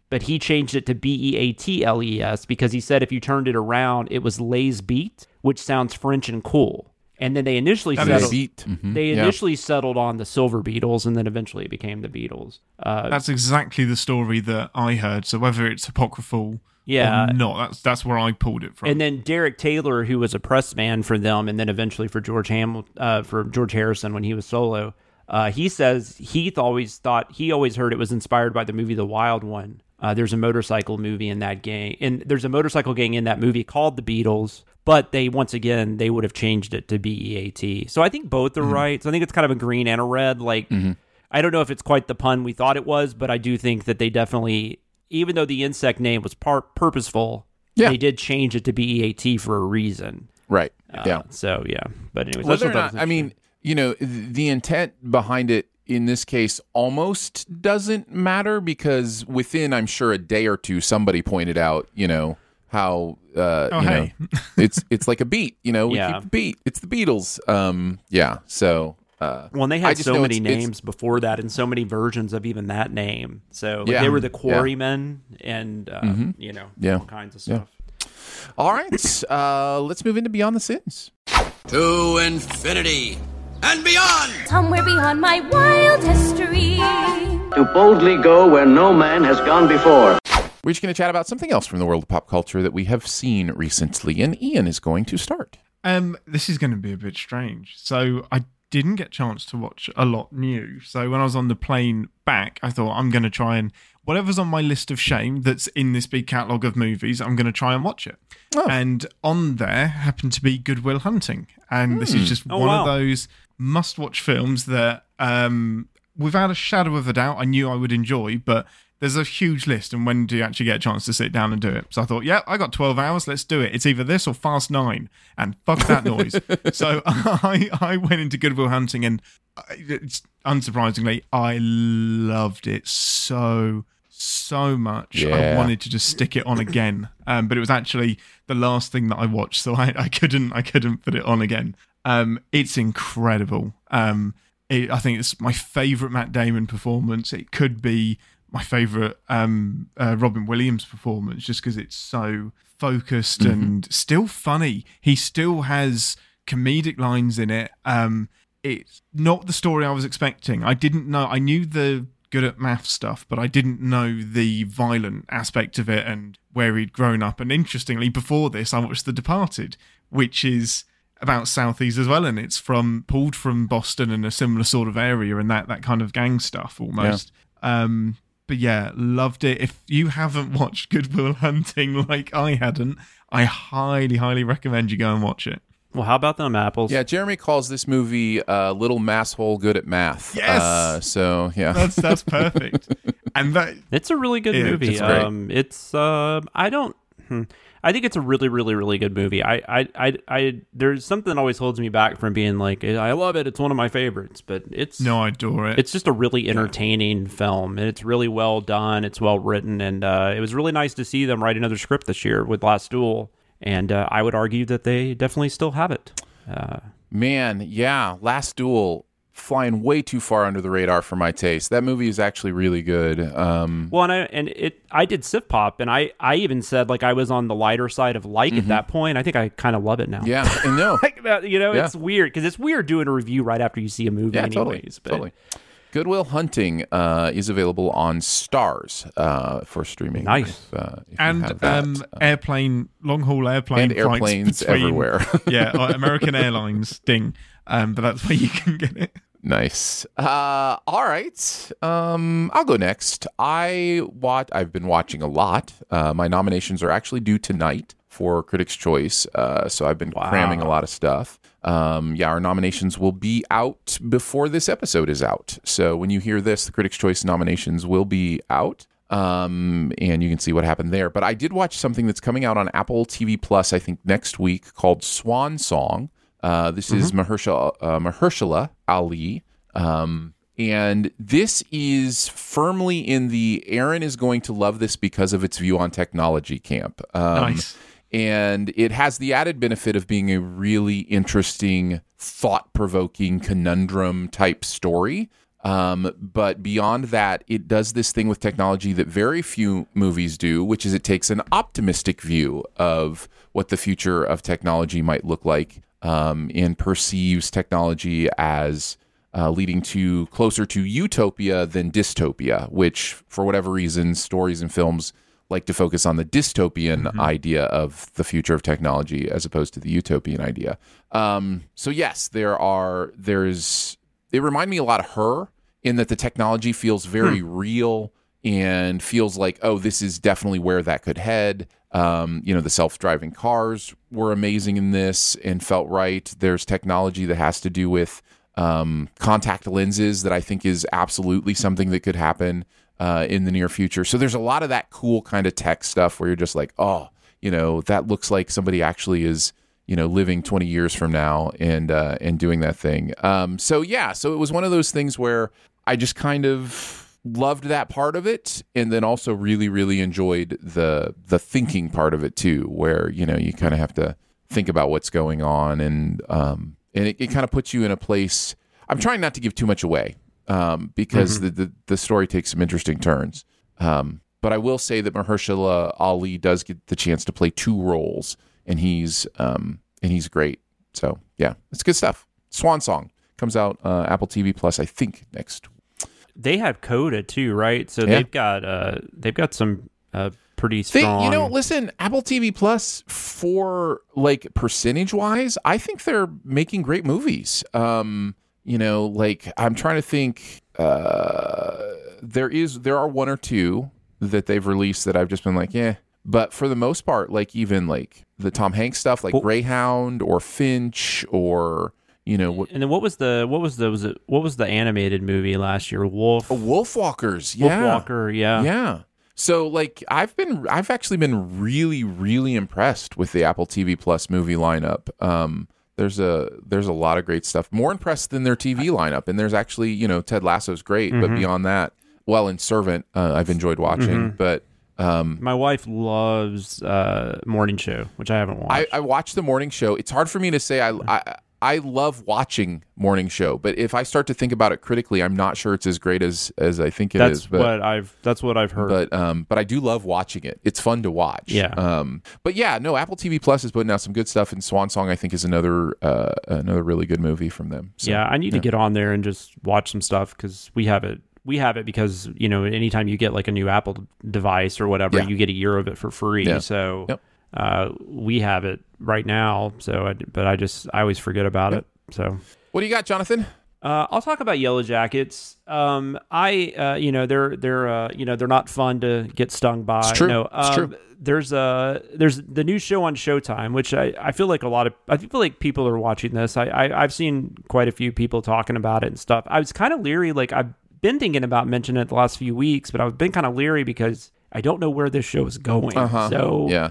but he changed it to B E A T L E S because he said if you turned it around, it was Les Beat, which sounds French and cool. And then they initially That settled. Beat. Mm-hmm. They Yeah. initially settled on the Silver Beatles, and then eventually it became the Beatles. Uh, That's exactly the story that I heard. So whether it's apocryphal Yeah. or not, that's that's where I pulled it from. And then Derek Taylor, who was a press man for them, and then eventually for George Hamilton, uh, for George Harrison when he was solo, uh, he says Heath always thought he always heard it was inspired by the movie The Wild One. Uh, there's a motorcycle movie in that gang, and there's a motorcycle gang in that movie called the Beatles. But they once again they would have changed it to B E A T. So I think both are Mm-hmm. right. So I think it's kind of a green and a red. Like Mm-hmm. I don't know if it's quite the pun we thought it was, but I do think that they definitely, even though the insect name was part purposeful. Yeah. They did change it to B E A T for a reason. Right. Uh, yeah. So, yeah. But anyways, Whether or that's what not, I mean, you know, th- the intent behind it in this case almost doesn't matter because within, I'm sure, a day or two, somebody pointed out, you know, how, uh, Oh, you hey. know, it's it's like a beat, you know, we Yeah. keep the beat. It's the Beatles. Um, yeah. So, uh, Well, and they I had just so know many it's- it's- names before that and so many versions of even that name. So like, Yeah. they were the Yeah. Quarrymen and, uh, Mhm. you know, Yeah. all kinds of Yeah. stuff. All right. Uh, let's move into Beyond the Sins. To infinity and beyond. Somewhere beyond my wild history. To boldly go where no man has gone before. We're just going to chat about something else from the world of pop culture that we have seen recently, and Ian is going to start. Um, this is going to be a bit strange. So I didn't get a chance to watch a lot new. So when I was on the plane back, I thought I'm going to try and whatever's on my list of shame that's in this big catalogue of movies, I'm going to try and watch it. Oh. And on there happened to be Good Will Hunting, and this is just Oh, one wow. of those must-watch films that, um, without a shadow of a doubt, I knew I would enjoy, but. There's a huge list, and when do you actually get a chance to sit down and do it? So I thought, yeah, I got twelve hours, let's do it. It's either this or Fast Nine, and fuck that noise. So I, I went into Good Will Hunting, and I- it's, unsurprisingly, I loved it so, so much. I Yeah. wanted to just stick it on again, um, but it was actually the last thing that I watched, so I, I couldn't, I couldn't put it on again. Um, it's incredible. Um, it, I think it's my favourite Matt Damon performance. It could be my favourite um, uh, Robin Williams performance just because it's so focused Mm-hmm. and still funny. He still has comedic lines in it. Um, it's not the story I was expecting. I didn't know. I knew the good at math stuff, but I didn't know the violent aspect of it and where he'd grown up. And interestingly, before this, I watched The Departed, which is about Southeast as well, and it's from pulled from Boston and a similar sort of area and that that kind of gang stuff almost. Um, But yeah, loved it. If you haven't watched Good Will Hunting like I hadn't, I highly, highly recommend you go and watch it. Well, how about them apples? Yeah, Jeremy calls this movie uh, "Little Masshole Good at Math." Yes! Uh, so yeah, That's that's perfect. And that It's a really good Yeah, movie. it's great. Um, it's uh, I don't. Hmm. I think it's a really, really, really good movie. I, I, I, I, there's something that always holds me back from being like, I love it. It's one of my favorites, but it's no, I adore it. It's just a really entertaining film, and it's really well done. It's well written, and uh, it was really nice to see them write another script this year with Last Duel. And uh, I would argue that they definitely still have it. Uh, man, yeah, Last Duel flying way too far under the radar for my taste. That movie is actually really good. Um, well, and I and it, I did Sif Pop, and I, I even said like I was on the lighter side of like at that point. I think I kind of love it now. yeah, I know. like that, you know, Yeah. it's weird because it's weird doing a review right after you see a movie, Yeah, anyways. totally, but totally. Good Will Hunting uh, is available on Stars uh, for streaming. Nice. If, uh, if you and have that. um, Uh, airplane, long haul airplane, and flights airplanes between- everywhere. yeah, uh, American Airlines ding. Um, but that's where you can get it. Nice. Uh, all right. Um, I'll go next. I watch. I've been watching a lot. Uh, my nominations are actually due tonight for Critics' Choice. Uh, so I've been Wow. cramming a lot of stuff. Um, yeah, our nominations will be out before this episode is out. So when you hear this, the Critics' Choice nominations will be out. Um, and you can see what happened there. But I did watch something that's coming out on Apple T V Plus, I think next week, called Swan Song. Uh, this is Mahershala, uh, Mahershala Ali. Um, and this is firmly in the Aaron is going to love this because of its view on technology camp. Um, Nice. And it has the added benefit of being a really interesting, thought-provoking conundrum type story. Um, but beyond that, it does this thing with technology that very few movies do, which is it takes an optimistic view of what the future of technology might look like, um, and perceives technology as uh, leading to closer to utopia than dystopia, which for whatever reason, stories and films like to focus on the dystopian mm-hmm. idea of the future of technology as opposed to the utopian idea. Um, so yes, there are, there's, it reminded me a lot of Her, in that the technology feels very hmm. real and feels like, oh, this is definitely where that could head. Um, you know, the self-driving cars were amazing in this and felt right. There's technology that has to do with um, contact lenses that I think is absolutely something that could happen uh, in the near future. So there's a lot of that cool kind of tech stuff where you're just like, oh, you know, that looks like somebody actually is, you know, living twenty years from now and uh, and doing that thing. Um, so yeah, so it was one of those things where I just kind of loved that part of it, and then also really, really enjoyed the the thinking part of it too, where, you know, you kind of have to think about what's going on, and um, and it, it kind of puts you in a place. I'm trying not to give too much away um, because mm-hmm. the, the the story takes some interesting turns. Um, but I will say that Mahershala Ali does get the chance to play two roles, and he's um, and he's great. So yeah, it's good stuff. Swan Song comes out uh, Apple T V Plus, I think, next. They have Coda too, right? So Yeah. they've got uh, they've got some uh, pretty strong. They, you know, listen, Apple T V Plus, for like percentage wise, I think they're making great movies. Um, you know, like I'm trying to think. Uh, there is there are one or two that they've released that I've just been like, yeah. But for the most part, like even like the Tom Hanks stuff, like Well- Greyhound or Finch or. You know, what, And then what was the what was the was it what was the animated movie last year? Wolf Wolfwalkers, yeah, Wolfwalker, yeah, yeah. So like I've been, I've actually been really, really impressed with the Apple T V Plus movie lineup. Um, there's a there's a lot of great stuff. More impressed than their T V lineup, and there's actually, you know, Ted Lasso's great, Mm-hmm. but beyond that, well, and Servant, uh, I've enjoyed watching, Mhm. but. Um, My wife loves uh, Morning Show, which I haven't watched. I, I watched the morning show. It's hard for me to say I, I I love watching morning show, but if I start to think about it critically, I'm not sure it's as great as as I think it that's is. But, what I've that's what I've heard. But um, but I do love watching it. It's fun to watch. Yeah. Um, but yeah, no, Apple T V Plus is putting out some good stuff, and Swan Song I think is another uh, another really good movie from them. So, yeah, I need yeah. to get on there and just watch some stuff because we have it. We have it because, you know, anytime you get like a new Apple device or whatever, Yeah. you get a year of it for free. Yeah. So Yep. uh, we have it right now. So, I, but I just I always forget about Yep. it. So What do you got, Jonathan? Uh, I'll talk about Yellow Jackets. Um, I, uh, you know, they're they're uh, you know they're not fun to get stung by. It's true. No, It's um, true. There's uh there's the new show on Showtime, which I, I feel like a lot of I feel like people are watching this. I, I I've seen quite a few people talking about it and stuff. I was kind of leery. Like I've been thinking about mentioning it the last few weeks, but I've been kind of leery because I don't know where this show is going. Uh-huh. So Yeah.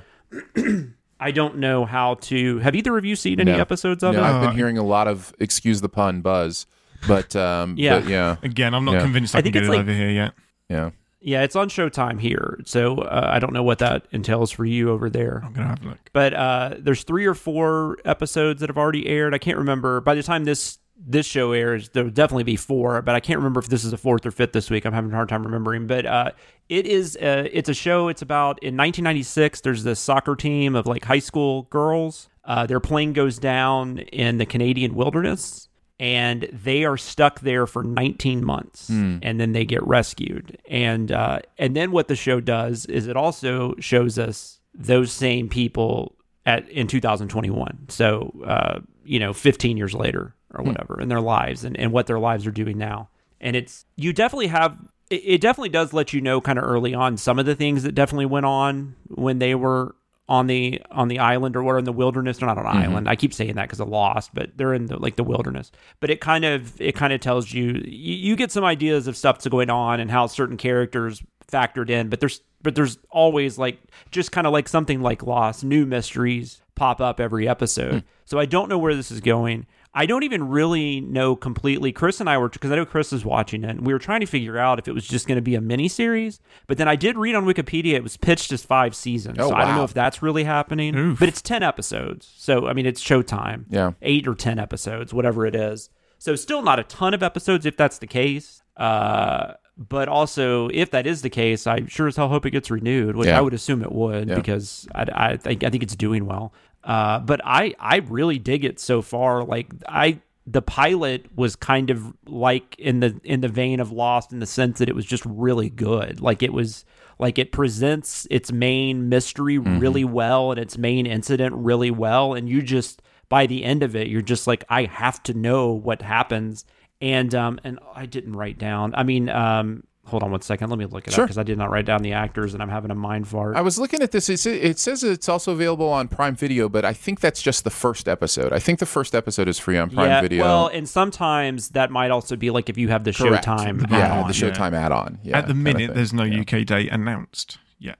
I don't know how to. Have either of you seen any No. episodes of No, it? I've been hearing a lot of, excuse the pun, buzz. But um, Yeah. but yeah. Again, I'm not Yeah. convinced I, I can think get it's it like- over here yet. Yeah. Yeah, it's on Showtime here, so uh, I don't know what that entails for you over there. I'm gonna have a look. But uh, there's three or four episodes that have already aired. I can't remember. By the time this this show airs, there will definitely be four, but I can't remember if this is the fourth or fifth this week. I'm having a hard time remembering. But uh, it is uh, it's a show. It's about in nineteen ninety-six. There's this soccer team of like high school girls. Uh, their plane goes down in the Canadian wilderness, and they are stuck there for nineteen months, Mm. and then they get rescued. And uh, and then what the show does is it also shows us those same people at in two thousand twenty-one. So uh, you know, fifteen years later or whatever in their lives, and, and what their lives are doing now. And it's you definitely have it, it definitely does let you know kind of early on some of the things that definitely went on when they were on the on the island or were in the wilderness. They're not on an Mhm. island. I keep saying that because of Lost, but they're in the like the wilderness. But it kind of it kind of tells you, you you get some ideas of stuff that's going on and how certain characters factored in. But there's but there's always like just kind of like something like Lost, new mysteries pop up every episode. Mm. So I don't know where this is going. I don't even really know completely. Chris and I were, because I know Chris is watching it, and we were trying to figure out if it was just going to be a mini series. But then I did read on Wikipedia it was pitched as five seasons. Oh, so I don't wow. know if that's really happening. Oof. But it's ten episodes. So, I mean, it's Showtime. Yeah. Eight or ten episodes, whatever it is. So still not a ton of episodes if that's the case. Uh, but also, if that is the case, I sure as hell hope it gets renewed, which Yeah. I would assume it would Yeah. because I, I think I think it's doing well. Uh, but I I really dig it so far. Like I. The pilot was kind of like in the in the vein of Lost in the sense that it was just really good. Like it was like it presents its main mystery Mm-hmm. really well and its main incident really well, and you just by the end of it you're just like, I have to know what happens. And um and I didn't write down. I mean um hold on one second. Let me look it Sure. up because I did not write down the actors and I'm having a mind fart. I was looking at this. It sa- it says it's also available on Prime Video, but I think that's just the first episode. I think the first episode is free on Prime yeah, Video. well, and sometimes that might also be like if you have the Correct. Showtime Yeah, add-on. the Showtime add-on. Yeah, At the kinda minute, thing. there's no Yeah. U K date announced yet.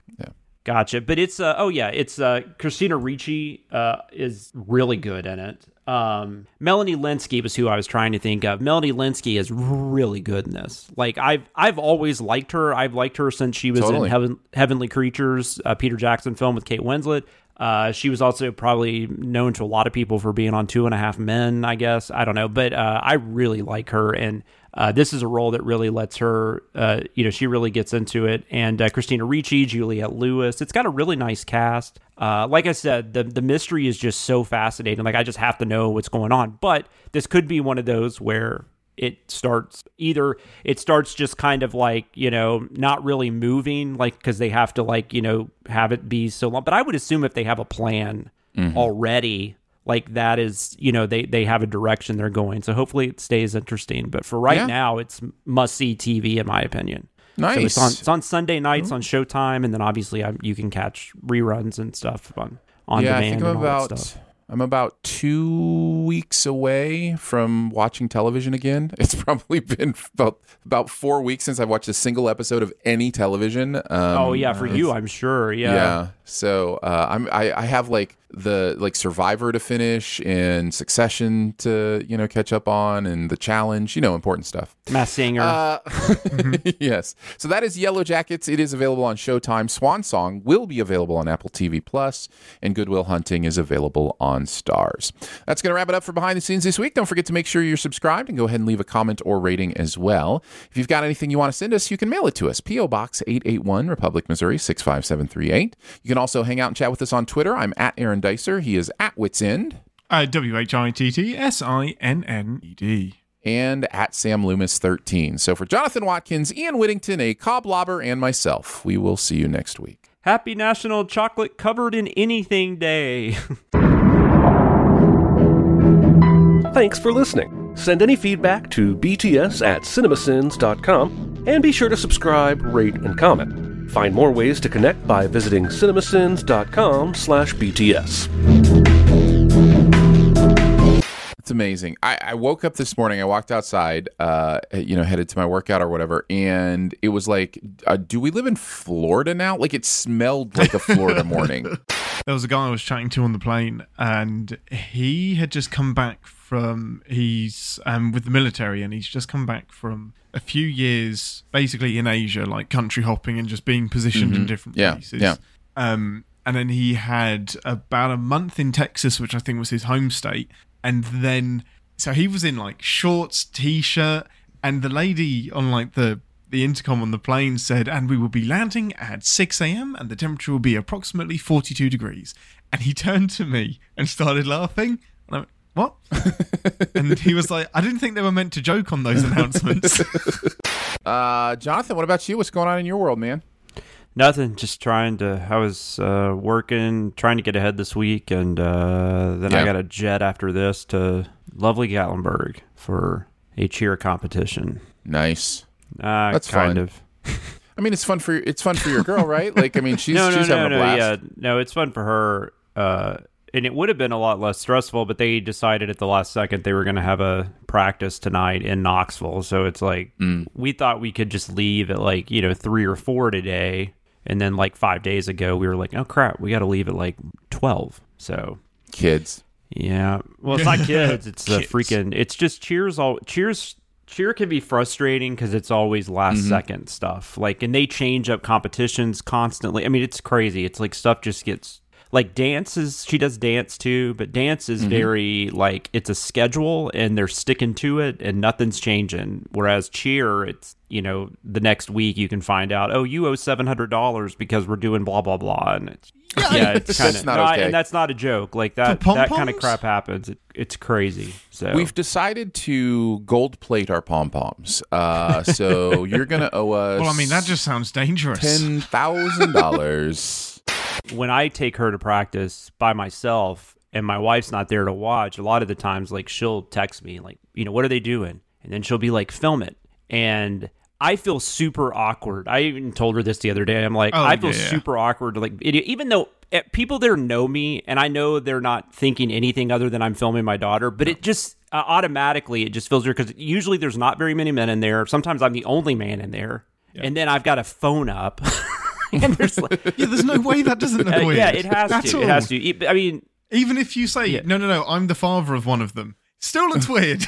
Gotcha. But it's, uh, oh yeah, it's uh, Christina Ricci uh, is really good in it. Um, Melanie Linsky was who I was trying to think of. Melanie Linsky is really good in this. Like I've I've always liked her. I've liked her since she was Totally. in Heaven, Heavenly Creatures, a Peter Jackson film with Kate Winslet. Uh, she was also probably known to a lot of people for being on Two and a Half Men, I guess. I don't know. But uh, I really like her. And uh, this is a role that really lets her, uh, you know, she really gets into it. And uh, Christina Ricci, Juliette Lewis. It's got a really nice cast. Uh, like I said, the the mystery is just so fascinating. Like I just have to know what's going on. But this could be one of those where it starts either it starts just kind of like, you know, not really moving, like because they have to like, you know, have it be so long. But I would assume if they have a plan Mm-hmm. already, like that is, you know, they they have a direction they're going. So hopefully it stays interesting. But for right Yeah. now, it's must see T V in my opinion. Nice. So it's on it's on Sunday nights on Showtime, and then obviously I, you can catch reruns and stuff on on yeah, demand. I think I'm and all that about stuff. I'm about two weeks away from watching television again. It's probably been about about four weeks since I've watched a single episode of any television. Um, oh yeah, for you, it's- I'm sure. Yeah. Yeah. So uh, I'm I, I have like the like Survivor to finish and Succession to you know catch up on and The Challenge, you know, important stuff. Mass Singer. Uh, yes. So that is Yellow Jackets. It is available on Showtime. Swan Song will be available on Apple T V Plus, and Good Will Hunting is available on Stars. That's going to wrap it up for Behind the Scenes this week. Don't forget to make sure you're subscribed and go ahead and leave a comment or rating as well. If you've got anything you want to send us, you can mail it to us. P O Box eight eighty-one, Republic, Missouri six five seven three eight. You can also hang out and chat with us on Twitter. I'm at Aaron Dicer. He is at Wits End. Uh, W H I T T S I N N E D. And at Sam Loomis thirteen. So for Jonathan Watkins, Ian Whittington, a Cobb Lobber, and myself, we will see you next week. Happy National Chocolate Covered in Anything Day. Thanks for listening. Send any feedback to b t s at cinemasins dot com and be sure to subscribe, rate, and comment. Find more ways to connect by visiting cinemasins dot com slash b t s. It's amazing. I, I woke up this morning. I walked outside, uh, you know, headed to my workout or whatever, and it was like, uh, do we live in Florida now? Like it smelled like a Florida morning. There was a guy I was chatting to on the plane, and he had just come back from he's um, with the military, and he's just come back from a few years, basically in Asia, like country hopping and just being positioned Mm-hmm. in different Yeah, places. yeah. Um, and then he had about a month in Texas, which I think was his home state. And then, so he was in like shorts, t-shirt, and the lady on like the, the intercom on the plane said, and we will be landing at six a.m. and the temperature will be approximately forty-two degrees. And he turned to me and started laughing. And I went, what? And he was like, I didn't think they were meant to joke on those announcements. uh, Jonathan, what about you? What's going on in your world, man? Nothing, just trying to, I was uh, working, trying to get ahead this week, and uh, then Yeah. I got a jet after this to lovely Gatlinburg for a cheer competition. Nice. Uh, That's kind fun. of. I mean, it's fun for it's fun for your girl, right? Like, I mean, she's no, no, she's no, having no, a blast. yeah, no, it's fun for her, uh, and it would have been a lot less stressful, but they decided at the last second they were going to have a practice tonight in Knoxville, so it's like Mm. we thought we could just leave at like, you know, three or four today. And then like five days ago, we were like, oh, crap, we got to leave at like twelve. So Kids. yeah. Well, it's not kids. It's the Kids. freaking, it's just cheers. All cheers. Cheer can be frustrating because it's always last Mm-hmm. second stuff. Like, and they change up competitions constantly. I mean, it's crazy. It's like stuff just gets, like dance is, she does dance too, but dance is Mm-hmm. very like, it's a schedule and they're sticking to it and nothing's changing. Whereas cheer, it's, you know, the next week you can find out, oh, you owe seven hundred dollars because we're doing blah, blah, blah. And it's, yeah, it's kind That's of, not no, I- okay. and that's not a joke. Like that, For that kind of pom-poms? crap happens. It, it's crazy. So We've decided to gold plate our pom poms. Uh, so you're gonna owe us. Well, I mean, that just sounds dangerous. ten thousand dollars. when I take her to practice by myself and my wife's not there to watch, a lot of the times, like, she'll text me, like, you know, what are they doing? And then she'll be like, film it. And I feel super awkward. I even told her this the other day. I'm like, Oh, I feel yeah. super awkward. Like, it, even though eh, people there know me and I know they're not thinking anything other than I'm filming my daughter, but it just uh, automatically, it just feels weird because usually there's not very many men in there. Sometimes I'm the only man in there. Yeah. And then I've got a phone up. And there's like, yeah, there's no way that doesn't look uh, weird. yeah, it has At to. all. It has to. I mean, even if you say, Yeah. no, no, no, I'm the father of one of them, still looks weird.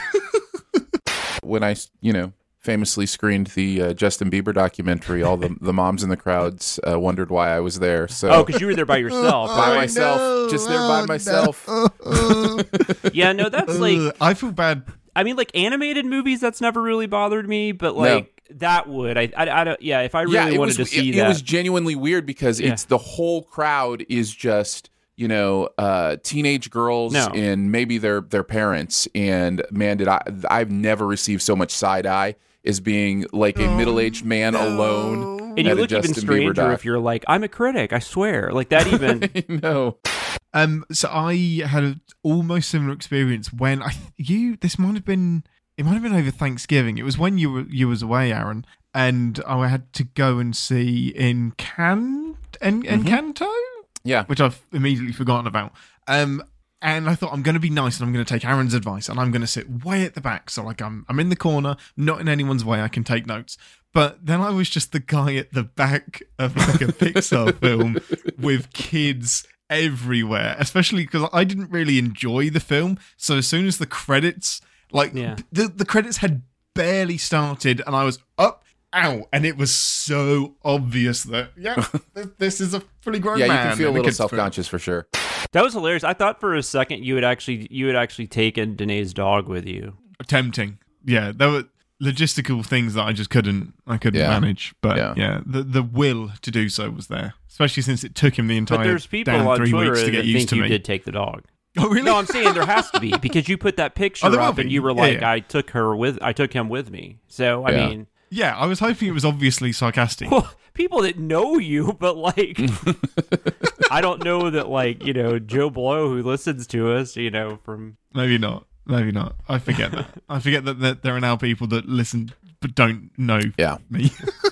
When I, you know, famously screened the uh, Justin Bieber documentary, all the the moms in the crowds uh, wondered why I was there. So oh, because you were there by yourself, by right? myself, no. just there by Oh, myself. no. Yeah, no, that's like, Ugh, I feel bad. I mean, like animated movies, that's never really bothered me, but like that would, I, I, I don't, yeah, if I really yeah, it wanted was, to see it, that, it was genuinely weird because Yeah. it's the whole crowd is just, you know, uh, teenage girls No. and maybe their their parents. And man, did I I've never received so much side eye as being like a middle aged man alone. and you at a look even Justin Bieber stranger doc. if you're like, I'm a critic, I swear, like that even. No. Um, so I had an almost similar experience when I you. This might have been. It might have been over Thanksgiving. It was when you were you was away, Aaron, and I had to go and see in Can en, Encanto. Yeah. Which I've immediately forgotten about. Um, and I thought I'm going to be nice and I'm going to take Aaron's advice and I'm going to sit way at the back. So like I'm I'm in the corner, not in anyone's way. I can take notes. But then I was just the guy at the back of like a Pixar film with kids everywhere, especially because I didn't really enjoy the film. So as soon as the credits, like Yeah. the, the credits had barely started and I was up, ow, and it was so obvious that, yeah, th- this is a fully grown Yeah, man. you can feel a in little kid's film. self conscious for sure. That was hilarious. I thought for a second you had actually you had actually taken Danae's dog with you. Tempting. Yeah, there were logistical things that I just couldn't I couldn't Yeah. manage. But Yeah. yeah. the the will to do so was there. Especially since it took him the entire But there's people damn on three Twitter weeks to that get think used to you me. did take the dog. Oh really? No, I'm saying there has to be because you put that picture Oh, there will up and be. you were Yeah, like, yeah. I took her with, I took him with me. So I Yeah. mean, Yeah, I was hoping it was obviously sarcastic. well, people that know you, but like, I don't know that like you know Joe Blow who listens to us, you know, from Maybe not. Maybe not. I forget that. I forget that, that there are now people that listen but don't know Yeah. me.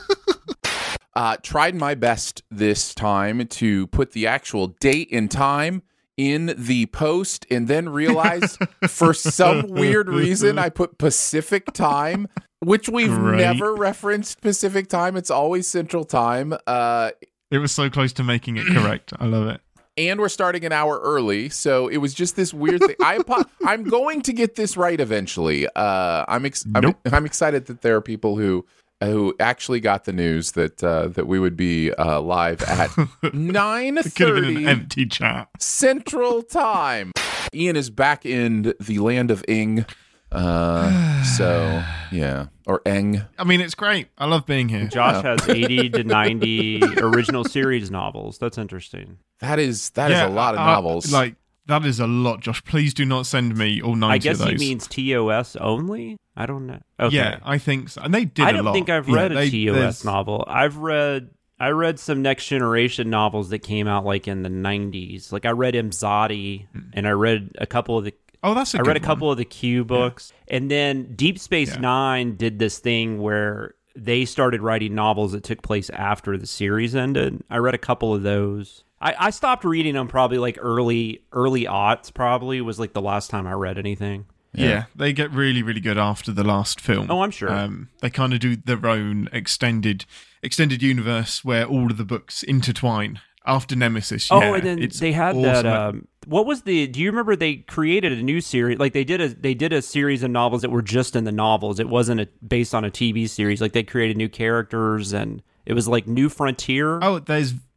Uh, tried my best this time to put the actual date and time in the post and then realized for some weird reason I put Pacific time, which we've Great. never referenced Pacific time. It's always Central time. Uh, It was so close to making it correct. I love it. and we're starting an hour early, so it was just this weird thing. I apo- I'm going to get this right eventually. Uh, I'm, ex- Nope. I'm I'm excited that there are people who who actually got the news that uh, that we would be uh, live at nine It could have been thirty an empty chat. Central Time. Ian is back in the land of Ing. Uh, so yeah, or Eng. I mean, it's great. I love being here. Josh has eighty to ninety original series novels. That's interesting. That is that is a lot of uh, novels. Like that is a lot, Josh. Please do not send me all ninety I guess of he those. means T O S only. I don't know. Okay. Yeah, I think so. And they did I a don't lot. think I've Yeah, read they- a T O S there's- novel. I've read I read some Next Generation novels that came out like in the nineties. Like I read Imzadi and I read a couple of the Oh, that's a I good read a one. couple of the Q books. And then Deep Space Yeah. Nine did this thing where they started writing novels that took place after the series ended. I read a couple of those. I, I stopped reading them probably like early early aughts probably was like the last time I read anything. Yeah. they get really, really good after the last film. Oh, I'm sure. Um, they kind of do their own extended extended universe where all of the books intertwine after Nemesis. Oh, yeah, and then it's they had that. awesome. Um, what was the? Do you remember they created a new series? Like they did a they did a series of novels that were just in the novels. It wasn't a, based on a T V series. Like they created new characters, and it was like New Frontier. Oh, there's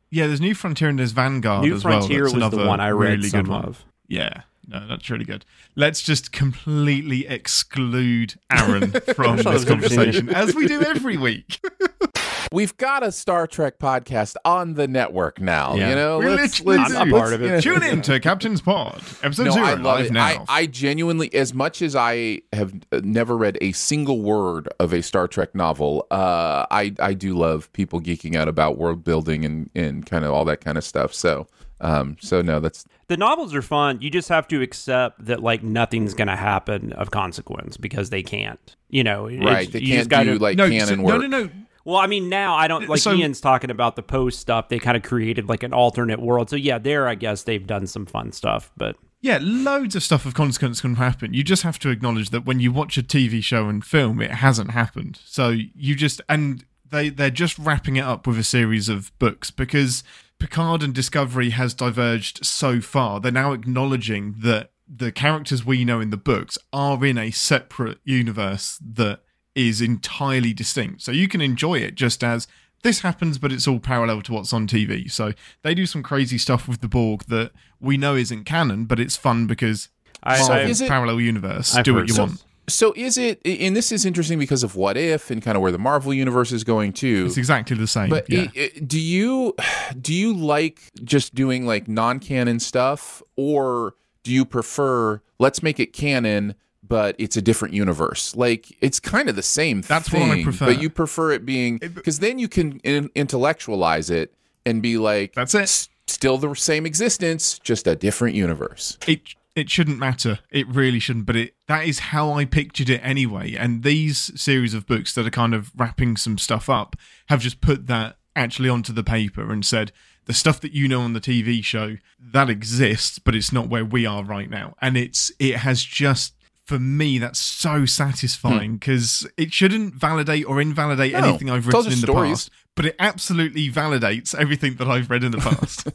Yeah, there's New Frontier and there's Vanguard New as Frontier well. That's was the another one I read really some good one. of. Yeah, no, that's really good. Let's just completely exclude Aaron from this conversation, as we do every week. We've got a Star Trek podcast on the network now. Yeah. You know, We let's, literally let's, do. I'm part of it. Tune in to Captain's Pod, episode no, zero, I love live it. now. I, I genuinely, as much as I have never read a single word of a Star Trek novel, uh, I I do love people geeking out about world building and, and kind of all that kind of stuff. So, um, so no, that's the novels are fun. You just have to accept that like nothing's going to happen of consequence because they can't. You know, right? It, they you can't just gotta, do like no, canon so, work. No, no, no. Well, I mean, now I don't like So- Ian's talking about the post stuff. They kind of created like an alternate world. So yeah, there I guess they've done some fun stuff, but Yeah, loads of stuff of consequence can happen. You just have to acknowledge that when you watch a T V show and film, it hasn't happened. So you just and they they're just wrapping it up with a series of books because Picard and Discovery has diverged so far. They're now acknowledging that the characters we know in the books are in a separate universe that is entirely distinct. So you can enjoy it just as this happens, but it's all parallel to what's on T V. So they do some crazy stuff with the Borg that we know isn't canon, but it's fun because I- Marvel I- is it- parallel universe. I've do what heard you so. want. So is it, and this is interesting because of What If and kind of where the Marvel universe is going too. It's exactly the same. But yeah. i- i- do you do you like just doing like non-canon stuff, or do you prefer let's make it canon, but it's a different universe? Like it's kind of the same That's thing, what I prefer. but you prefer it being because then you can in- intellectualize it and be like, That's it. "S- Still the same existence, just a different universe. it it shouldn't matter. It really shouldn't. But it that is how I pictured it anyway. And these series of books that are kind of wrapping some stuff up have just put that actually onto the paper and said the stuff that you know on the T V show that exists, but it's not where we are right now. And it's it has just. For me, that's so satisfying because it shouldn't validate or invalidate No, anything I've tells written in us the stories. past, but it absolutely validates everything that I've read in the past.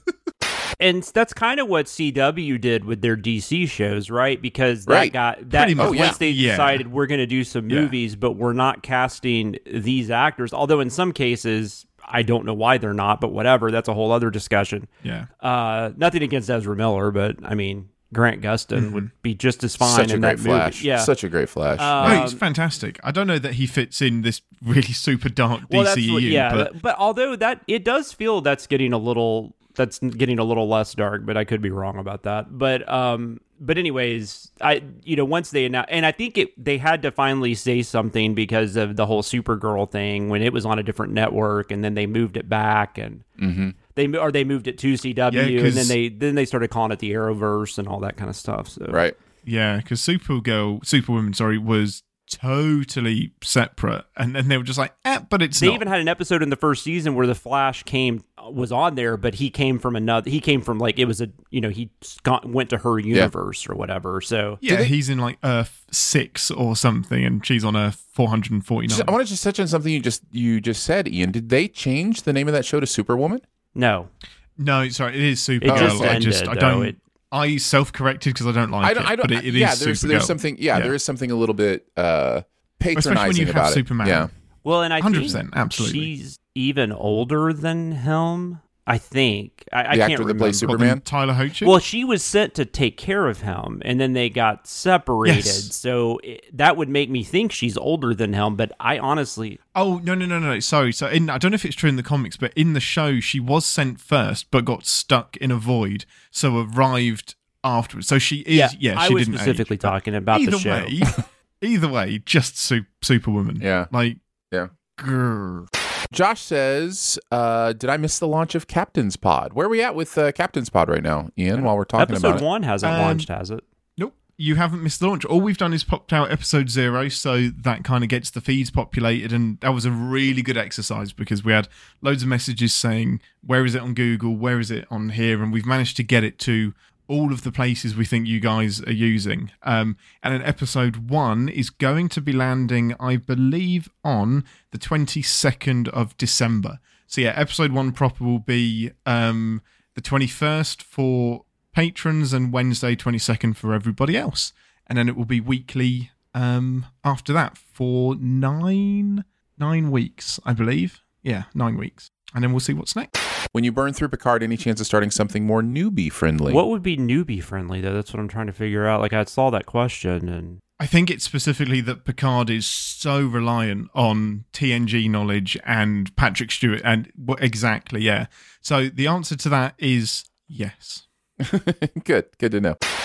and that's kind of what C W did with their D C shows, right? Because that Right. got that Pretty much. once Oh, yeah. they Yeah. decided we're going to do some Yeah. movies, but we're not casting these actors. Although in some cases, I don't know why they're not, but whatever. That's a whole other discussion. yeah. Uh, nothing against Ezra Miller, but I mean, Grant Gustin Mm-hmm. would be just as fine Such a in great that flash. movie. Yeah. Such a great flash. Uh, No, he's fantastic. I don't know that he fits in this really super dark well, D C that's E U, what, yeah, but but, but although that it does feel that's getting a little that's getting a little less dark, but I could be wrong about that. But um, but anyways, I you know once they announced, and I think it they had to finally say something because of the whole Supergirl thing when it was on a different network, and then they moved it back and. mm-hmm. They or they moved it to C W, Yeah, and 'cause- then they then they started calling it the Arrowverse and all that kind of stuff. So Right. yeah, because Supergirl, Superwoman, sorry, was totally separate, and then they were just like, eh, but it's they not. even had an episode in the first season where the Flash came was on there, but he came from another. He came from like it was a you know he got, went to her universe or whatever. So yeah, they- he's in like Earth six or something, and she's on Earth four hundred forty-nine. Just- I want to just touch on something you just you just said, Ian. Did they change the name of that show to Superwoman? no, No, sorry, it is It Supergirl. just I just, ended, I don't. though. It- I self-corrected because I don't like I don't. it, I don't. but it, it yeah, is there's Supergirl. there's something. Yeah, there is something a little bit uh, patronizing Especially when you have about Superman. it. Yeah. well, and I one hundred think percent, absolutely. she's even older than him. I think I, I The can't actor that remember. plays What, Superman? then Tyler Hoechlin. Well, she was sent to take care of him, and then they got separated. Yes. So it, that would make me think she's older than him. But I honestly, Oh no no no no! Sorry. So in, I don't know if it's true in the comics, but in the show, she was sent first, but got stuck in a void, so arrived afterwards. So she is. yeah, Yeah, I she was didn't specifically age, but talking about either the show. way, either way, just su- Superwoman. Yeah. Like Yeah. grr. Josh says, uh, "Did I miss the launch of Captain's Pod? Where are we at with uh, Captain's Pod right now, Ian? While we're talking Episode about it, one hasn't Um, launched, has it? Nope, you haven't missed the launch. All we've done is popped out episode zero, so that kind of gets the feeds populated, and that was a really good exercise because we had loads of messages saying, where is it on Google, where is it on here, and we've managed to get it to all of the places we think you guys are using. Um, and then episode one is going to be landing, I believe, on the twenty-second of December. So yeah, episode one proper will be um, the twenty-first for patrons and Wednesday twenty-second for everybody else. And then it will be weekly um, after that for nine nine weeks, I believe. Yeah, nine weeks. And then we'll see what's next. When you burn through Picard, any chance of starting something more newbie friendly? What would be newbie friendly though? That's what I'm trying to figure out. Like I saw that question and I think it's specifically that Picard is so reliant on T N G knowledge and Patrick Stewart and what exactly, yeah. So the answer to that is yes. Good. Good to know.